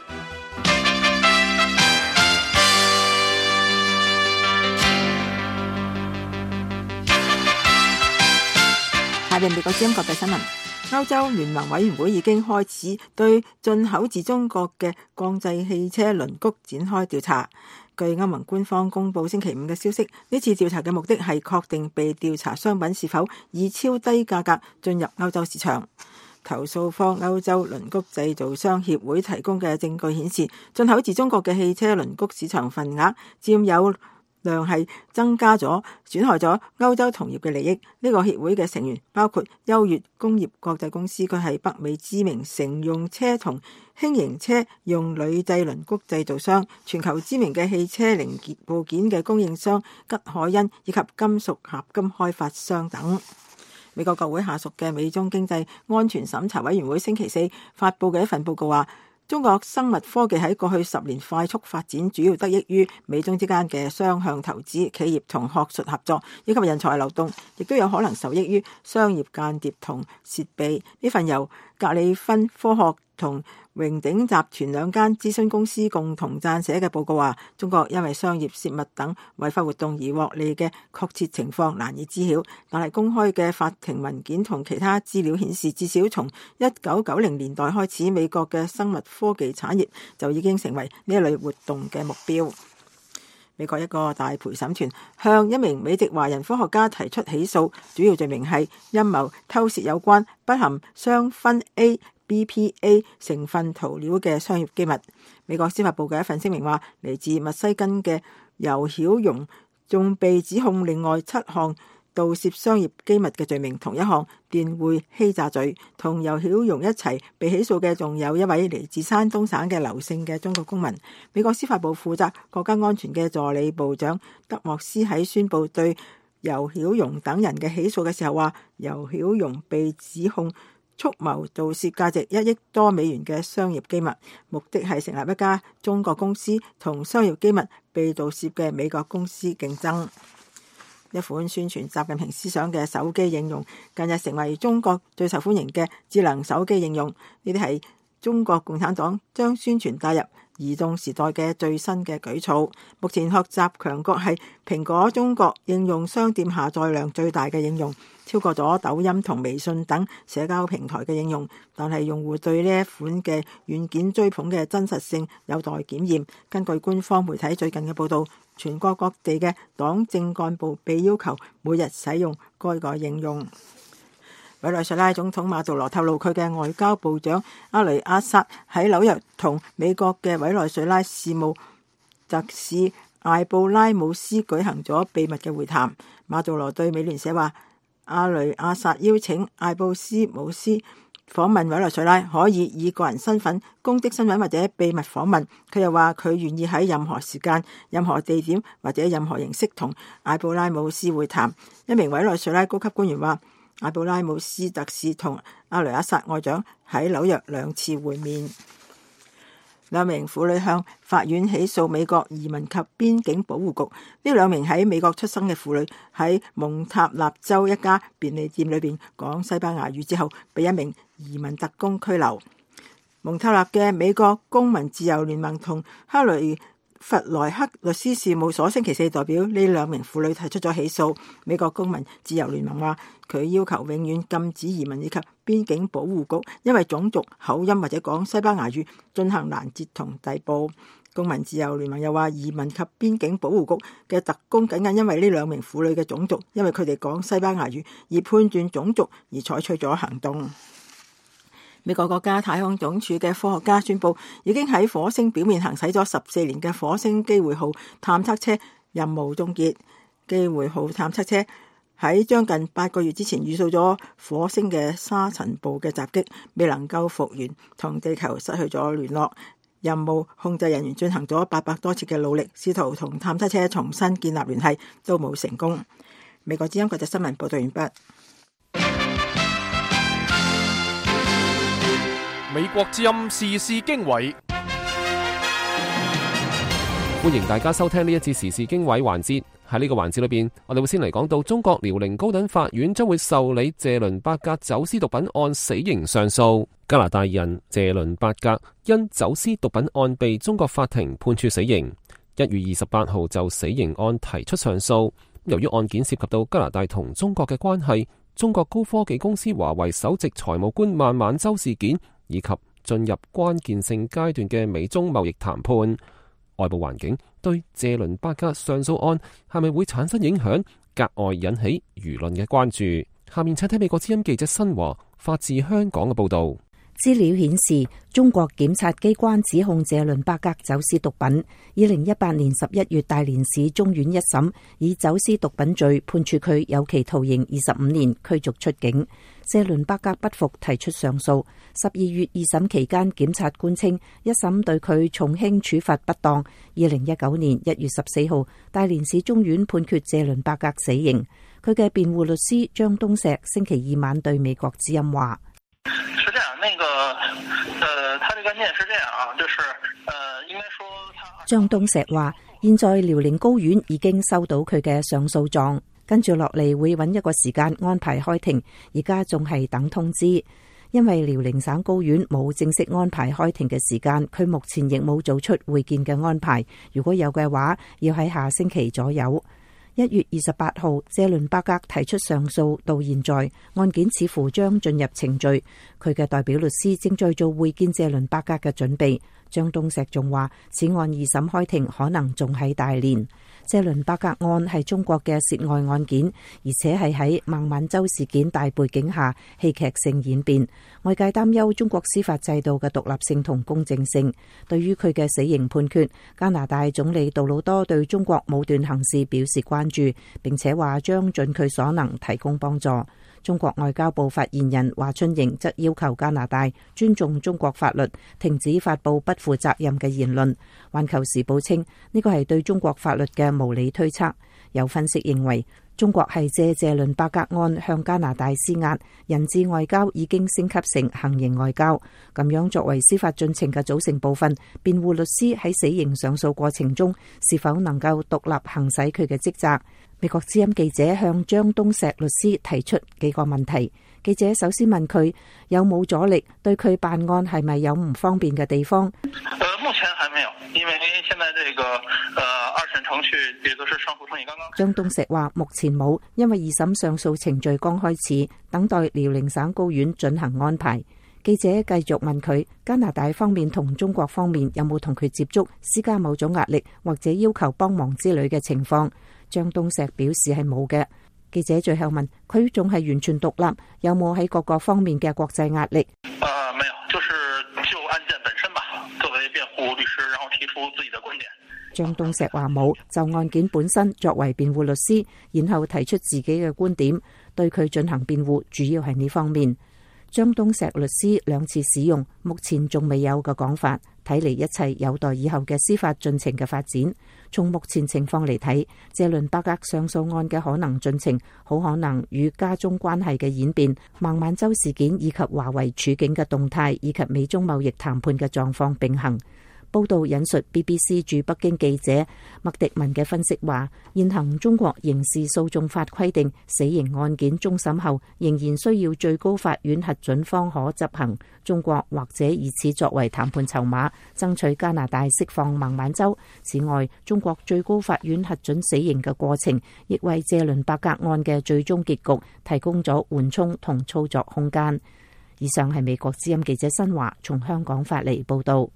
下邊美國之音國際新聞。歐洲聯盟委員會已經開始對進口自中國嘅鋼製汽車輪轂展開調查。據歐盟官方公佈星期五嘅消息，呢次調查嘅目的係確定被調查商品是否以超低價格進入歐洲市場。投訴方歐洲輪轂製造商協會提供嘅證據顯示，進口自中國嘅汽車輪轂市場份額佔有量係增加咗，損害咗歐洲同業嘅利益。呢、這個協會嘅成員包括優越工業國際公司，佢係北美知名乘用車同輕型車用鋁製輪轂製造商，全球知名嘅汽車零件部件嘅供應商吉海恩，以及金屬合金開發商等。美國國會下屬嘅美中經濟安全審查委員會星期四發佈嘅一份報告話，中國生物科技喺過去十年快速發展，主要得益於美中之間嘅雙向投資、企業同學術合作以及人才流動，亦都有可能受益於商業間諜同竊備。呢份由格里芬科學同榮鼎集團兩間諮詢公司共同撰寫嘅報告話，中國因為商業泄密等違法活動而獲利嘅確切情況難以知曉，但係公開嘅法庭文件同其他資料顯示，至少從一九九零年代開始，美國嘅生物科技產業就已經成為呢一類活動嘅目標。美國一個大陪審團向一名美籍華人科學家提出起訴，主要罪名係陰謀偷竊有關不含雙酚 A B P A 成分塗料嘅商業機密。美國司法部嘅一份聲明話，嚟自密西根嘅尤曉蓉仲被指控另外七項盜竊商業機密嘅罪名，同一項電匯欺詐罪。同尤曉蓉一齊被起訴嘅仲有一位嚟自山東省嘅劉姓嘅中國公民。美國司法部負責國家安全嘅助理部長德莫斯喺宣布對尤曉蓉等人嘅起訴嘅時候話，尤曉蓉被指控蓄謀盜竊價值一億多美元嘅商業機密，目的係成立一家中國公司同商業機密被盜竊嘅美國公司競爭。一款宣傳習近平思想嘅手機應用近日成為中國最受歡迎嘅智能手機應用。呢啲係中國共產黨將宣傳帶入移動時代嘅最新嘅舉措。目前學習強國係蘋果中國應用商店下載量最大嘅應用，超過咗抖音同微信等社交平台嘅應用。但係用戶對呢一款嘅軟件追捧嘅真實性有待檢驗。根據官方媒體最近嘅報導，全國各地嘅黨政幹部被要求每日使用該個應用。委內瑞拉總統馬杜羅透露，佢嘅外交部長阿雷阿薩喺紐約同美國嘅委內瑞拉事務特使艾布拉姆斯舉行咗秘密嘅會談。馬杜羅對美聯社話，阿雷阿薩邀請艾布斯姆斯訪問委內瑞拉，可以以個人身份、公職身份或者秘密訪問。佢又話佢願意喺任何時間、任何地點或者任何形式同艾布拉姆斯會談。一名委內瑞拉高級官員話，艾布拉姆斯特使同阿雷阿薩外長喺紐約兩次會面。兩名婦女向法院起訴美國移民及邊境保護局。呢兩名喺美國出生嘅婦女喺蒙塔納州一家便利店裏邊講西班牙語之後，被一名移民特工拘留。蒙塔納嘅美國公民自由聯盟同克雷弗萊克律師事務所星期四代表呢兩名婦女提出咗起訴。美國公民自由聯盟話，佢要求永遠禁止移民以及邊境保護局因為種族、口音或者講西班牙語進行攔截同逮捕。公民自由聯盟又話，移民及邊境保護局嘅特工僅僅因為呢兩名婦女嘅種族，因為佢哋講西班牙語而判斷種族而採取咗行動。 美國國家太空總署嘅科學家宣布，已經喺火星表面行駛咗十四年嘅火星機會號探測車任務終結。機會號探測車喺將近八個月之前遇到咗火星嘅沙塵暴嘅襲擊，未能夠復原，同地球失去咗聯絡。任務控制人員進行咗八百多次嘅努力，試圖同探測車重新建立聯繫，都冇成功。美國之音國際新聞報道完畢。 美國之音時事經緯， 歡迎大家收聽呢一次時事經緯環節。喺呢個環節裏邊，我哋會先嚟講到中國遼寧高等法院將會受理謝倫伯格走私毒品案死刑上訴。加拿大人謝倫伯格因走私毒品案被中國法庭判處死刑，一月二十八號就死刑案提出上訴。由於案件涉及到加拿大同中國嘅關係，中國高科技公司華為首席財務官孟晚舟事件，以及進入關鍵性階段嘅美中貿易談判，外部環境對謝倫伯格上訴案係咪會產生影響，格外引起輿論嘅關注。下面請睇美國之音記者新華發自香港嘅報道。 資料顯示，中國檢察機關指控謝倫伯格走私毒品。二零一八年十一月，大連市中院一審以走私毒品罪判處佢有期徒刑二十五年，驅逐出境。謝倫伯格不服，提出上訴。十二月二審期間，檢察官稱一審對佢從輕處罰不當。二零一九年一月十四號，大連市中院判決謝倫伯格死刑。佢嘅辯護律師張東石星期二晚對美國之音話： 是這樣，那個，呃，他這個案件是這樣啊，就是，呃，應該說他。 張東石話：現在遼寧高院已經收到佢嘅上訴狀，跟住落嚟會揾一個時間安排開庭，而家仲係等通知。因為遼寧省高院冇正式安排開庭嘅時間，佢目前亦冇做出會見嘅安排。如果有嘅話，要喺下星期左右。一月二十八號，謝倫伯格提出上訴，到現在案件似乎將進入程序。佢嘅代表律師正在做會見謝倫伯格嘅準備。張東石仲話，此案二審開庭可能仲喺大連。謝倫伯格案係中國嘅涉外案件，而且係喺孟晚舟事件大背景下戲劇性演變。外界擔憂中國司法制度嘅獨立性同公正性。對於佢嘅死刑判決，加拿大總理杜魯多對中國武斷行事表示關注，並且話將盡佢所能提供幫助。中國外交部發言人華春瑩則要求加拿大尊重中國法律，停止發布不負責任嘅言論。環球時報稱呢個係對中國法律嘅無理推測。有分析認為，中國係借謝倫伯格案向加拿大施壓，人質外交已經升級成行刑外交。咁樣作為司法進程嘅組成部分，辯護律師喺死刑上訴過程中是否能夠獨立行使佢嘅職責？美國之音記者向張東石律師提出幾個問題。記者首先問佢有冇阻力，對佢辦案係咪有唔方便嘅地方？ 呃，目前還沒有，因為現在這個呃二審程序，也就是上訴程序剛剛。 張東石話目前冇，因為二審上訴程序剛開始，等待遼寧省高院進行安排。記者繼續問佢，加拿大方面同中國方面有冇同佢接觸，施加某種壓力或者要求幫忙之類嘅情況？張東石表示係冇嘅。記者最後問佢仲係完全獨立，有冇喺各個方面嘅國際壓力？ 呃，沒有，就是就案件本身吧。作為辯護律師，然後提出自己的觀點。 張東石話冇，就案件本身作為辯護律師，然後提出自己嘅觀點，對佢進行辯護，主要係呢方面。張東石律師兩次使用，目前仲未有嘅講法，睇嚟一切有待以後嘅司法進程嘅發展。從目前情況嚟睇，謝倫伯格上訴案嘅可能進程，好可能與加中關係嘅演變、孟晚舟事件以及華為處境嘅動態，以及美中貿易談判嘅狀況並行。報道引述 B B C 駐北京記者麥迪文嘅分析話，現行中國刑事訴訟法規定，死刑案件終審後仍然需要最高法院核准方可執行。中國或者以此作為談判籌碼，爭取加拿大釋放孟晚舟。此外，中國最高法院核准死刑嘅過程，亦為謝倫伯格案嘅最終結局提供咗緩衝同操作空間。以上係美國之音記者新華從香港發嚟報道。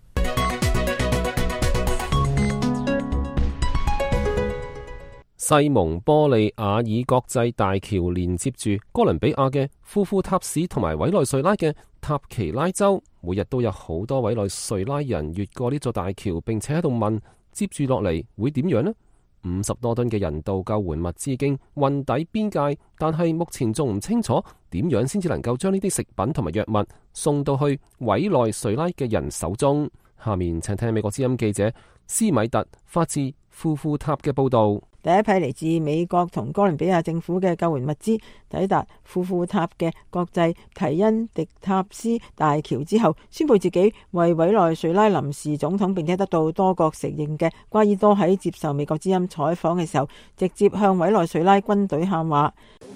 西蒙波利亞爾國際大橋連接住哥倫比亞嘅庫庫塔市同埋委內瑞拉嘅塔奇拉州，每日都有好多委內瑞拉人越過呢座大橋，並且喺度問，接住落嚟會點樣呢？五十多噸嘅人道救援物資已經運抵邊界，但係目前仲唔清楚點樣先至能夠將呢啲食品同埋藥物送到去委內瑞拉嘅人手中。下面請聽美國之音記者斯米特發自庫庫塔嘅報道。 第一批嚟自美國同哥倫比亞政府嘅救援物資抵達庫庫塔嘅國際提恩迪塔斯大橋之後，宣布自己為委內瑞拉臨時總統並且得到多國承認嘅瓜伊多喺接受美國之音採訪嘅時候，直接向委內瑞拉軍隊喊話。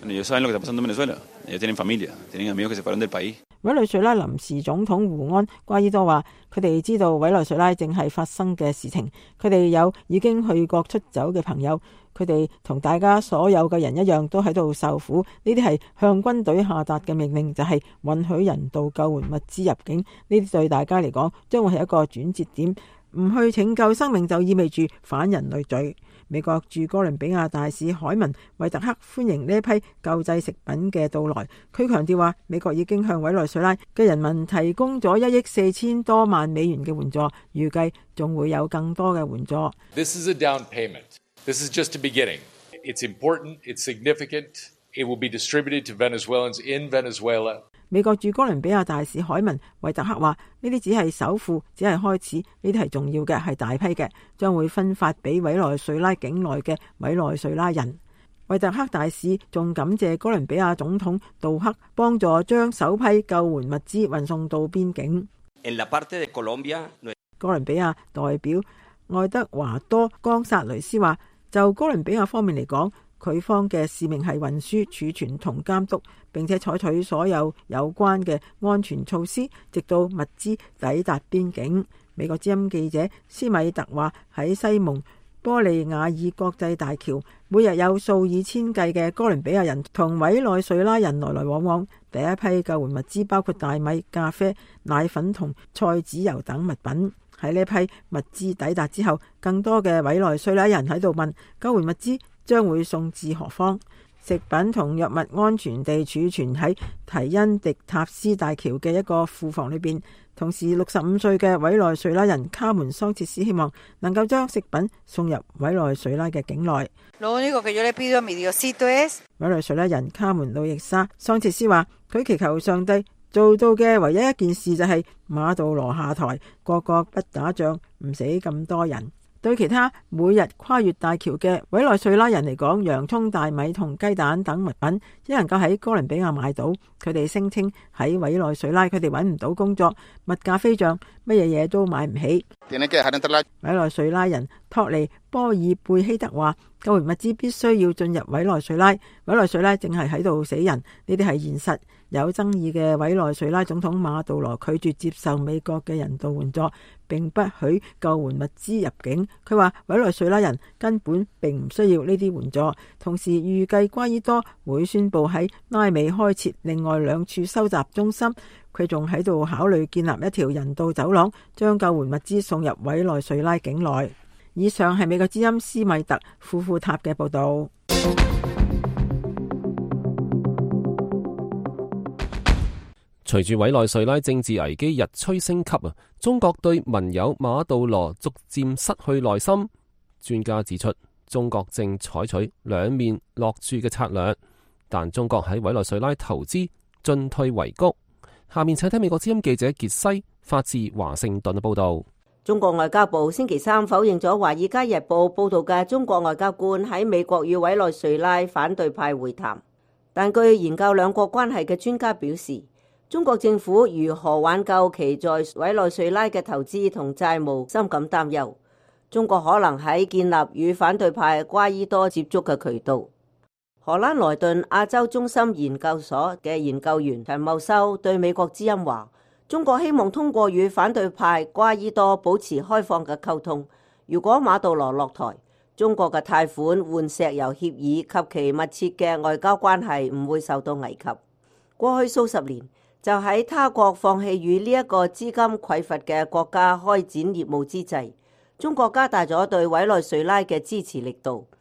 委內瑞拉臨時總統胡安瓜伊多話，佢哋知道委內瑞拉正係發生嘅事情，佢哋有已經去國出走嘅朋友，佢哋同大家所有嘅人一樣都喺度受苦，呢啲係向軍隊下達嘅命令，就係允許人道救援物資入境，呢啲對大家嚟講將會係一個轉折點，唔去拯救生命就意味住反人類罪。美國駐哥倫比亞大使海文維特克歡迎呢一批救濟食品嘅到來，佢強調話，美國已經向委內瑞拉嘅人民提供咗一億四千多萬美元嘅援助，預計仲會有更多嘅援助。 This is a down payment. This is just a beginning. It's important. It's significant. It will be distributed to Venezuelans in Venezuela. 美國駐哥倫比亞大使海文維特克話：呢啲只係首付，只係開始，呢啲係重要嘅，係大批嘅，將會分發俾委內瑞拉境內嘅委內瑞拉人。維特克大使仲感謝哥倫比亞總統杜克幫助將首批救援物資運送到邊境。哥倫比亞代表愛德華多岡薩雷斯話：就哥倫比亞方面嚟講，佢方嘅使命係運輸、儲存同監督，並且採取所有有關嘅安全措施，直到物資抵達邊境。美國之音記者斯米特話：喺西蒙波利亞爾國際大橋，每日有數以千計嘅哥倫比亞人同委內瑞拉人來來往往。第一批救援物資包括大米、咖啡、奶粉同菜籽油等物品。喺呢批物資抵達之後，更多嘅委內瑞拉人喺度問：救援物資將會送至何方？食品同藥物安全地儲存喺提恩迪塔斯大橋嘅一個庫房裏邊。同時，六十五歲嘅委內瑞拉人卡門桑切斯希望能夠將食品送入委內瑞拉嘅境內。委內瑞拉人卡門路易莎桑切斯話：佢祈求上帝做到嘅唯一一件事就係馬杜羅下台，各國不打仗，唔死咁多人。對其他每日跨越大橋嘅委內瑞拉人嚟講，洋蔥、大米同雞蛋等物品只能夠喺哥倫比亞買到。佢哋聲稱喺委內瑞拉佢哋揾唔到工作，物價飛漲，乜嘢嘢都買唔起。委內瑞拉人托尼波爾貝希特話：救援物資必須要進入委內瑞拉，委內瑞拉正係喺度死人，呢啲係現實。有爭議嘅委內瑞拉總統馬杜羅拒絕接受美國嘅人道援助，並不許救援物資入境。佢話委內瑞拉人根本並唔需要呢啲援助。同時預計瓜伊多會宣布喺拉美開設另外兩處收集中心。佢仲喺度考慮建立一條人道走廊，將救援物資送入委內瑞拉境內。以上係美國之音斯米特庫庫塔嘅報道。 隨住委內瑞拉政治危機日趨升級啊，中國對盟友馬杜羅逐漸失去耐心。專家指出，中國正採取兩面落注嘅策略，但中國喺委內瑞拉投資進退維谷。下面請聽美國之音記者傑西發自華盛頓嘅報道。 中國外交部星期三否認咗《華爾街日報》報道嘅中國外交官喺美國與委內瑞拉反對派會談，但據研究兩國關係嘅專家表示，中國政府如何挽救其在委內瑞拉嘅投資同債務深感擔憂。中國可能喺建立與反對派瓜伊多接觸嘅渠道。荷蘭萊頓亞洲中心研究所嘅研究員陳茂修對美國之音話：中國希望通過與反對派瓜伊多保持開放嘅溝通。如果馬杜羅落台，中國嘅貸款換石油協議及其密切嘅外交關係唔會受到危及。過去數十年，就喺他國放棄與呢一個資金匱乏嘅國家開展業務之際，中國加大咗對委內瑞拉嘅支持力度。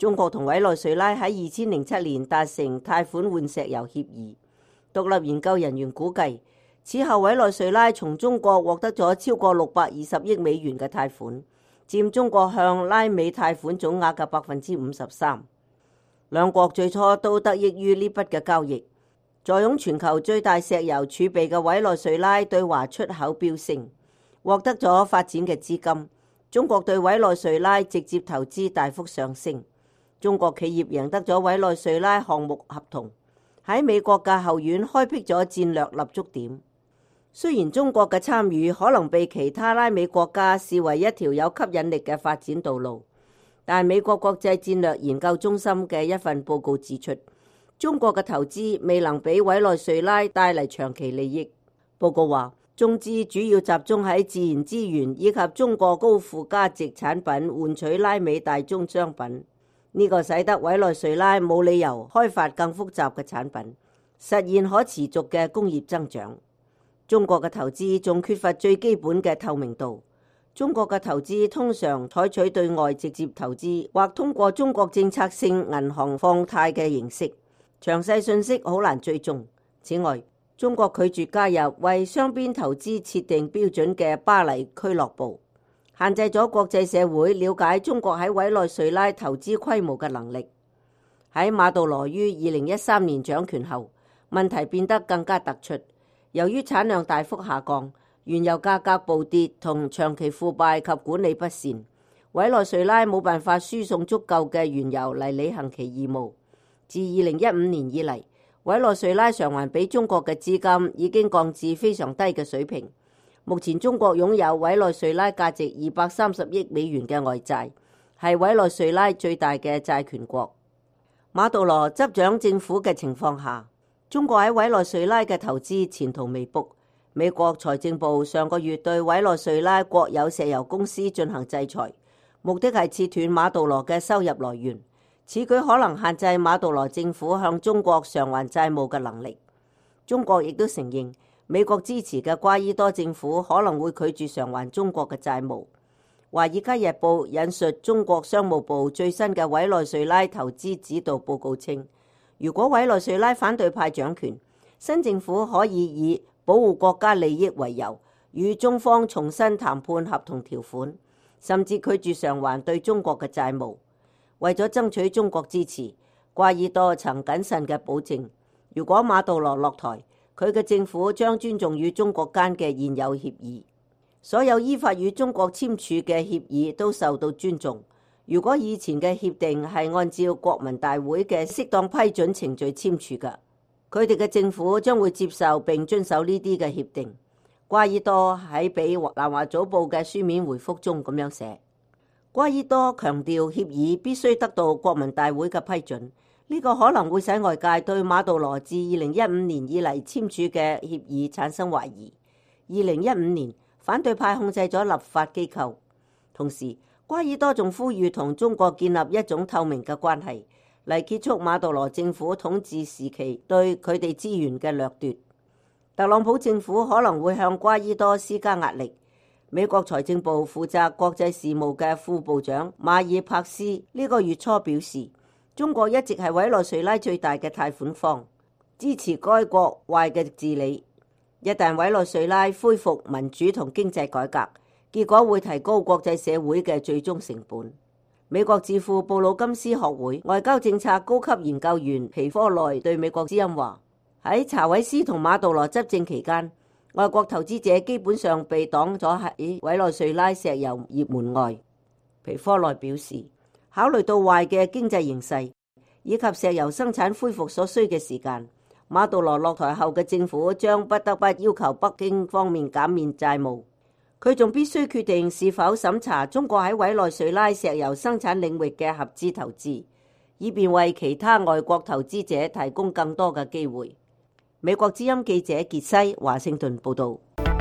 中國同委內瑞拉喺二千零七年達成貸款換石油協議。獨立研究人員估計，此後委內瑞拉從中國獲得咗超過六百二十億美元嘅貸款，佔中國向拉美貸款總額嘅百分之五十三。兩國最初都得益於呢筆嘅交易。坐擁全球最大石油儲備嘅委內瑞拉對華出口飆升，獲得咗發展嘅資金。中國對委內瑞拉直接投資大幅上升，中國企業贏得咗委內瑞拉項目合同，喺美國嘅後院開闢咗戰略立足點。雖然中國嘅參與可能被其他拉美國家視為一條有吸引力嘅發展道路，但美國國際戰略研究中心嘅一份報告指出，中國嘅投資未能俾委內瑞拉帶嚟長期利益。報告話，中資主要集中喺自然資源以及中國高附加值產品換取拉美大宗商品，呢個使得委內瑞拉冇理由開發更複雜嘅產品，實現可持續嘅工業增長。中國嘅投資仲缺乏最基本嘅透明度。中國嘅投資通常採取對外直接投資，或通過中國政策性銀行放貸嘅形式。詳細信息好難追蹤。此外，中國拒絕加入為雙邊投資設定標準嘅巴黎俱樂部，限制咗國際社會了解中國喺委內瑞拉投資規模嘅能力。喺馬杜羅於二零一三年掌權後，問題變得更加突出。由於產量大幅下降，原油價格暴跌同長期腐敗及管理不善，委內瑞拉冇辦法輸送足夠嘅原油嚟履行其義務。自二零一五年以嚟，委內瑞拉償還俾中國嘅資金已經降至非常低嘅水平。目前中國擁有委內瑞拉價值二百三十億美元嘅外債，係委內瑞拉最大嘅債權國。馬杜羅執掌政府嘅情況下，中國喺委內瑞拉嘅投資前途未卜。美國財政部上個月對委內瑞拉國有石油公司進行制裁，目的係切斷馬杜羅嘅收入來源。此舉可能限制馬杜羅政府向中國償還債務嘅能力。中國亦都承認，美國支持嘅瓜伊多政府可能會拒絕償還中國嘅債務。華爾街日報引述中國商務部最新嘅委內瑞拉投資指導報告稱，如果委內瑞拉反對派掌權，新政府可以以保護國家利益為由，與中方重新談判合同條款，甚至拒絕償還對中國嘅債務。為咗爭取中國支持，瓜伊多曾謹慎嘅保證，如果馬杜羅落台，佢嘅政府將尊重與中國間嘅現有協議，所有依法與中國簽署嘅協議都受到尊重。如果以前嘅協定係按照國民大會嘅適當批准程序簽署嘅，佢哋嘅政府將會接受並遵守呢啲嘅協定。瓜伊多喺俾南華早報嘅書面回覆中咁樣寫。瓜伊多強調協議必須得到國民大會嘅批准，呢個可能會使外界對馬杜羅自二零一五年以嚟簽署嘅協議產生懷疑。二零一五年，反對派控制咗立法機構，同時瓜伊多仲呼籲同中國建立一種透明嘅關係，嚟結束馬杜羅政府統治時期對佢哋資源嘅掠奪。特朗普政府可能會向瓜伊多施加壓力。美國財政部負責國際事務嘅副部長馬爾帕斯呢個月初表示，中國一直係委內瑞拉最大嘅貸款方，支持該國壞嘅治理。一旦委內瑞拉恢復民主同經濟改革，結果會提高國際社會嘅最終成本。美國智庫布魯金斯學會外交政策高級研究員皮科內對美國之音話，喺查韋斯同馬杜羅執政期間，外國投資者基本上被擋咗喺委內瑞拉石油業門外。皮科內表示，考慮到壞嘅經濟形勢以及石油生產恢復所需嘅時間，馬杜羅落台後嘅政府將不得不要求北京方面減免債務。佢仲必須決定是否審查中國喺委內瑞拉石油生產領域嘅合資投資，以便為其他外國投資者提供更多嘅機會。美國之音記者傑西華盛頓報道。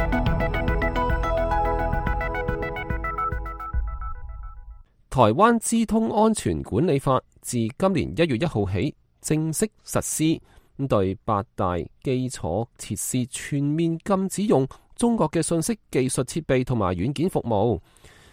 台灣資通安全管理法自今年一月一號起正式實施，對八大基礎設施全面禁止用中國嘅信息技術設備同埋軟件服務。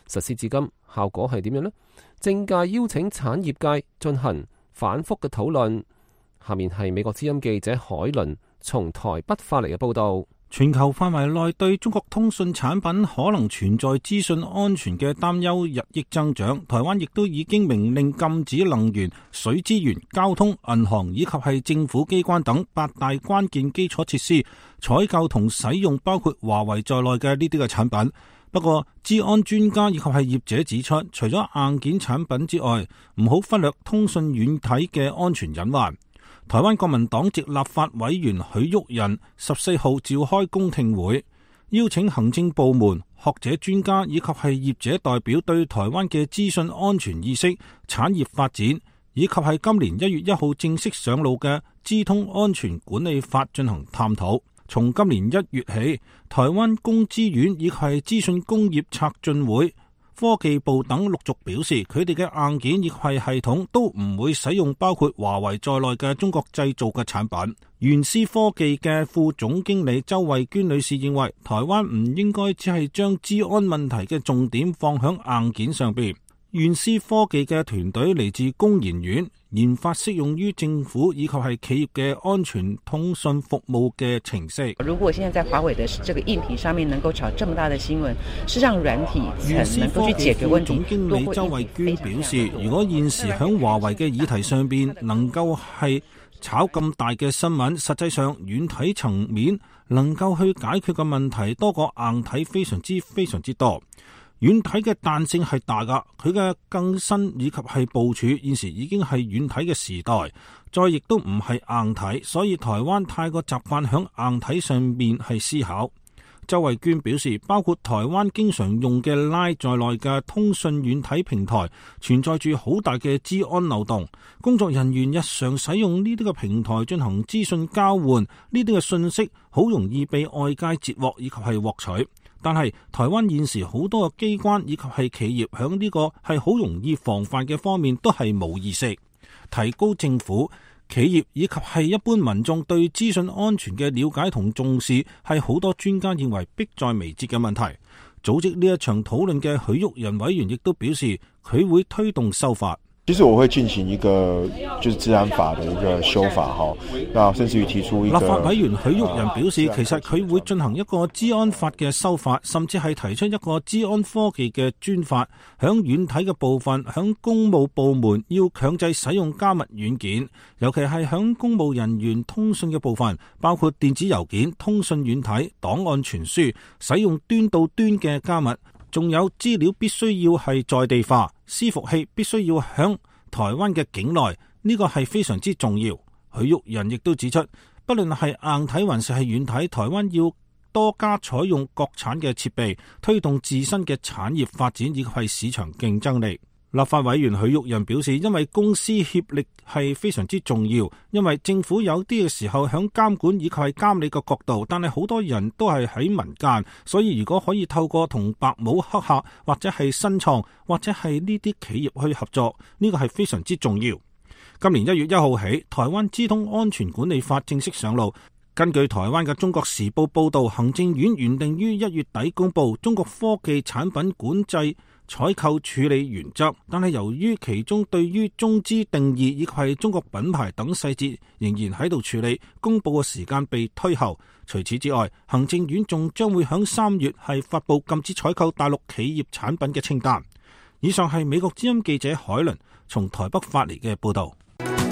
實施至今效果係點樣呢？政界邀請產業界進行反覆嘅討論。下面係美國之音記者海倫從台北發嚟嘅報道。 全球範圍內對中國通訊產品可能存在資訊安全嘅擔憂日益增長，台灣亦都已經明令禁止能源、水資源、交通、銀行以及係政府機關等八大關鍵基礎設施採購同使用包括華為在內嘅呢啲嘅產品。不過，資安專家以及係業者指出，除咗硬件產品之外，唔好忽略通訊軟體嘅安全隱患。台灣國民黨籍立法委員許旭仁十四號召開公聽會，邀請行政部門、學者專家以及係業者代表對台灣嘅資訊安全意識、產業發展以及係今年一月一號正式上路嘅資通安全管理法進行探討。從今年一月起，台灣工資院以及係資訊工業策進會、科技部等陸續表示，佢哋嘅硬件以及係系統都唔會使用包括華為在內嘅中國製造嘅產品。元思科技嘅副總經理周慧娟女士認為，台灣唔應該只係將資安問題嘅重點放響硬件上邊。元思科技嘅團隊嚟自工研院，研發適用於政府以及係企業嘅安全通訊服務嘅程式。 如果現在在華為的這個硬體上面能夠炒這麼大的新聞，是讓軟體層能夠去解決問題。 總經理周慧娟表示，如果現時響華為嘅議題上邊能夠係炒咁大嘅新聞，實際上軟體層面能夠去解決嘅問題多過硬體非常之非常之多。軟體嘅彈性係大噶，佢嘅更新以及係部署現時已經係軟體嘅時代，再亦都唔係硬體，所以台灣太過習慣響硬體上面係思考。周慧娟表示，包括台灣經常用嘅 Line 在內嘅通訊軟體平台存在住好大嘅資安漏洞，工作人員日常使用呢啲嘅平台進行資訊交換，呢啲嘅信息好容易被外界截獲以及係獲取。但係台灣現時好多嘅機關以及係企業響呢個係好容易防範嘅方面都係冇意識，提高政府、企業以及係一般民眾對資訊安全嘅了解同重視，係好多專家認為迫在眉睫嘅問題。組織呢一場討論嘅許旭仁委員亦都表示，佢會推動修法。 其實我會進行一個就是治安法的一個修法哈，那甚至於提出一個立法委員許旭仁表示，其實佢會進行一個資安法嘅修法，甚至係提出一個資安科技嘅專法，響軟體嘅部分，響公務部門要強制使用加密軟件，尤其係響公務人員通訊嘅部分，包括電子郵件、通訊軟體、檔案傳輸，使用端到端嘅加密。仲有資料必須要係在地化，伺服器必須要響台灣嘅境內，呢個係非常之重要。許旭仁亦都指出，不論係硬體還是係軟體，台灣要多加採用國產嘅設備，推動自身嘅產業發展以及係市場競爭力。立法委員許旭仁表示，因為公私協力係非常之重要，因為政府有啲嘅時候響監管以及係監理嘅角度，但係好多人都係喺民間，所以如果可以透過同白帽黑客或者係新創或者係呢啲企業去合作，呢個係非常之重要。今年一月一號起，台灣資通安全管理法正式上路。根據台灣嘅中國時報報道，行政院原定於一月底公布中國科技產品管制採購處理原則，但係由於其中對於中資定義以及係中國品牌等細節仍然喺度處理，公布嘅時間被推後。除此之外，行政院仲將會響三月係發布禁止採購大陸企業產品嘅清單。以上係美國之音記者海倫從台北發嚟嘅報道。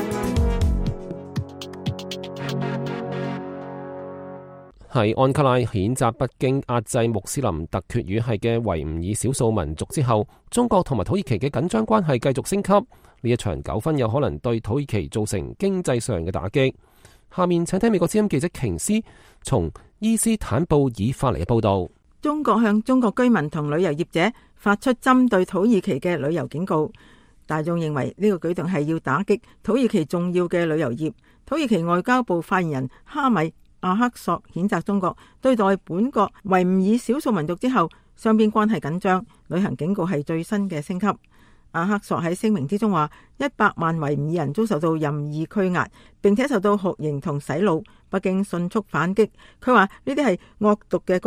喺安卡拉譴責北京壓制穆斯林突厥語系嘅維吾爾少數民族之後，中國同埋土耳其嘅緊張關係繼續升級。呢一場糾紛有可能對土耳其造成經濟上嘅打擊。下面請聽美國之音記者瓊斯從伊斯坦布爾發嚟嘅報道。 中國向中國居民同旅遊業者發出針對土耳其嘅旅遊警告。大眾認為呢個舉動係要打擊土耳其重要嘅旅遊業。土耳其外交部發言人哈米阿克索譴責中國對待本國維吾爾少數民族之後，雙邊關係緊張，旅行警告係最新嘅升級。阿克索喺聲明之中話，一百萬維吾爾人遭受到任意拘押，並且受到酷刑同洗腦。北京迅速反擊，佢話呢啲係惡毒嘅攻擊，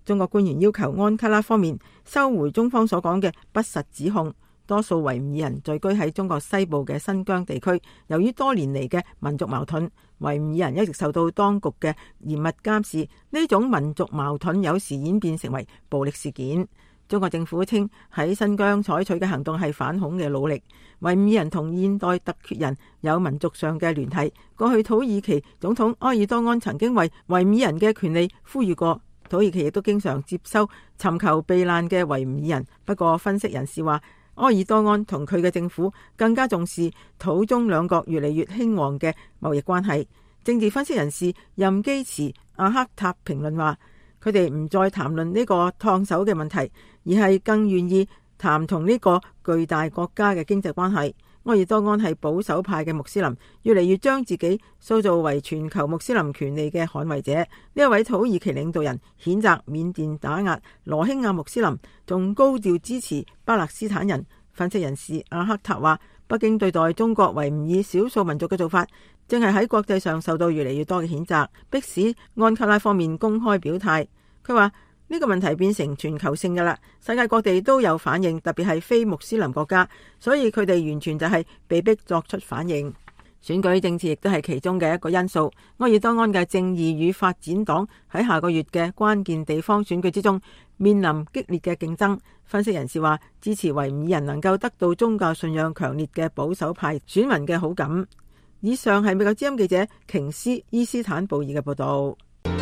中國官員要求安卡拉方面收回中方所講嘅不實指控。多數維吾爾人聚居喺中國西部嘅新疆地區，由於多年嚟嘅民族矛盾，維吾爾人一直受到當局嘅嚴密監視。呢種民族矛盾有時演變成為暴力事件。中國政府稱喺新疆採取嘅行動係反恐嘅努力。維吾爾人同現代突厥人有民族上嘅聯繫。過去土耳其總統埃爾多安曾經為維吾爾人嘅權利呼籲過，土耳其亦都經常接收尋求避難嘅維吾爾人。不過分析人士話，埃爾多安同佢嘅政府更加重視土中兩國越嚟越興旺嘅貿易關係。政治分析人士任基茨阿克塔評論話，佢哋唔再談論呢個燙手嘅問題，而係更願意談同呢個巨大國家嘅經濟關係。埃爾多安係保守派嘅穆斯林，越嚟越將自己塑造為全球穆斯林權利嘅捍衛者。呢一位土耳其領導人譴責緬甸打壓羅興亞穆斯林，仲高調支持巴勒斯坦人。分析人士阿克塔話，北京對待中國維吾爾少數民族嘅做法，正係喺國際上受到越嚟越多嘅譴責，迫使安卡拉方面公開表態。佢話呢個問題變成全球性㗎啦，世界各地都有反應，特別係非穆斯林國家，所以佢哋完全就係被逼作出反應。選舉政治亦都係其中嘅一個因素。埃爾多安嘅正義與發展黨喺下個月嘅關鍵地方選舉之中面臨激烈嘅競爭。分析人士話，支持維吾爾人能夠得到宗教信仰強烈嘅保守派選民嘅好感。以上係美國之音記者瓊斯伊斯坦布爾嘅報道。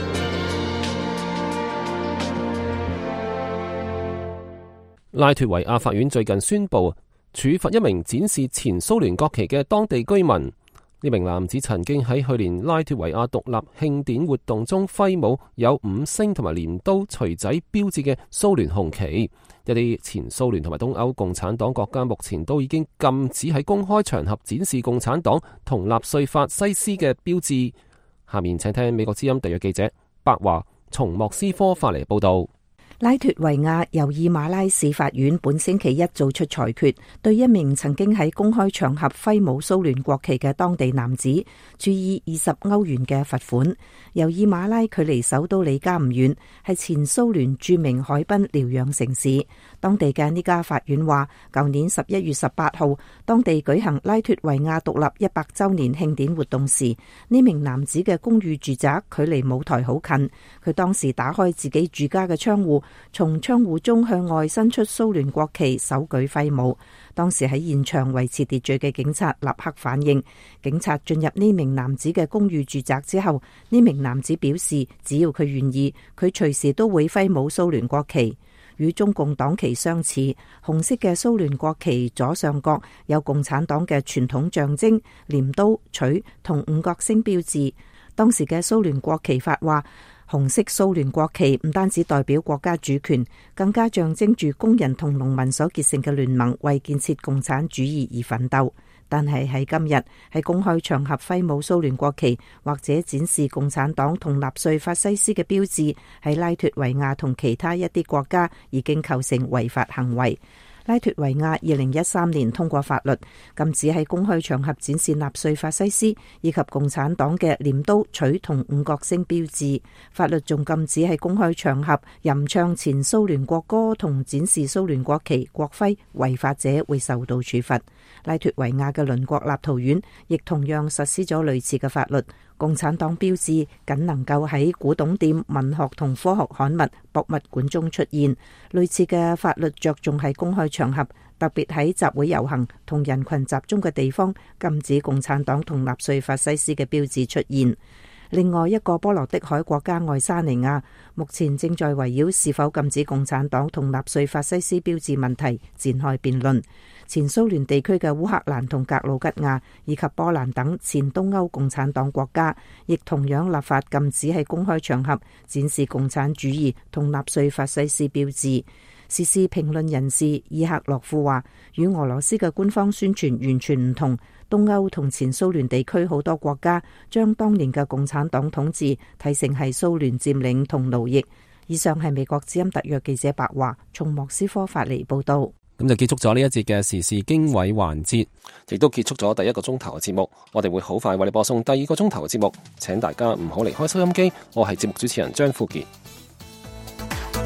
拉脫維亞法院最近宣布處罰一名展示前蘇聯國旗嘅當地居民。呢名男子曾經喺去年拉脫維亞獨立慶典活動中揮舞有五星同埋鐮刀錘仔標誌嘅蘇聯紅旗。一啲前蘇聯同埋東歐共產黨國家目前都已經禁止喺公開場合展示共產黨同納粹法西斯嘅標誌。下面請聽美國之音特約記者白華從莫斯科發嚟報道。 拉脫維亞尤爾馬拉市法院本星期一做出裁決，對一名曾經喺公開場合揮舞蘇聯國旗嘅當地男子處以二十歐元嘅罰款。尤爾馬拉距離首都里加唔遠，係前蘇聯著名海濱療養城市。當地嘅呢家法院話，舊年十一月十八號，當地舉行拉脫維亞獨立一百周年慶典活動時，呢名男子嘅公寓住宅距離舞台好近，佢當時打開自己住家嘅窗戶，從窗戶中向外伸出蘇聯國旗，手舉揮舞。當時喺現場維持秩序嘅警察立刻反應，警察進入呢名男子嘅公寓住宅之後，呢名男子表示只要佢願意，佢隨時都會揮舞蘇聯國旗。與中共黨旗相似，紅色嘅蘇聯國旗左上角有共產黨嘅傳統象徵鐮刀、錘同五角星標誌。當時嘅蘇聯國旗法話，紅色蘇聯國旗唔單止代表國家主權，更加象徵住工人同農民所結成嘅聯盟為建設共產主義而奮鬥。但係喺今日喺公開場合揮舞蘇聯國旗或者展示共產黨同納粹法西斯嘅標誌，喺拉脫維亞同其他一啲國家已經構成違法行為。拉脫維亞二零一三年通過法律，禁止喺公開場合展示納粹法西斯以及共產黨嘅鐮刀、錘同五角星標誌。法律仲禁止喺公開場合吟唱前蘇聯國歌同展示蘇聯國旗、國徽，違法者會受到處罰。拉脫維亞嘅鄰國立陶宛亦同樣實施咗類似嘅法律。共產黨標誌僅能夠喺古董店、文學同科學刊物、博物館中出現。類似嘅法律着重喺公開場合，特別喺集會遊行同人群集中嘅地方，禁止共產黨同納粹法西斯嘅標誌出現。另外一個波羅的海國家愛沙尼亞目前正在圍繞是否禁止共產黨同納粹法西斯標誌問題展開辯論。前蘇聯地區嘅烏克蘭同格魯吉亞以及波蘭等前東歐共產黨國家，亦同樣立法禁止喺公開場合展示共產主義同納粹法西斯標誌。時事評論人士伊克洛夫話，與俄羅斯嘅官方宣傳完全唔同。東歐同前蘇聯地區好多國家將當年嘅共產黨統治睇成係蘇聯佔領同奴役。以上係美國之音特約記者白華從莫斯科發嚟報道。 咁就結束咗呢一節嘅時事經緯環節，亦都結束咗第一個鐘頭嘅節目。我哋會好快為你播送第二個鐘頭嘅節目，請大家唔好離開收音機。我係節目主持人張富傑。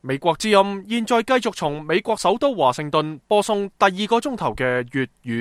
美國之音現在繼續從美國首都華盛頓播送第二個鐘頭嘅粵語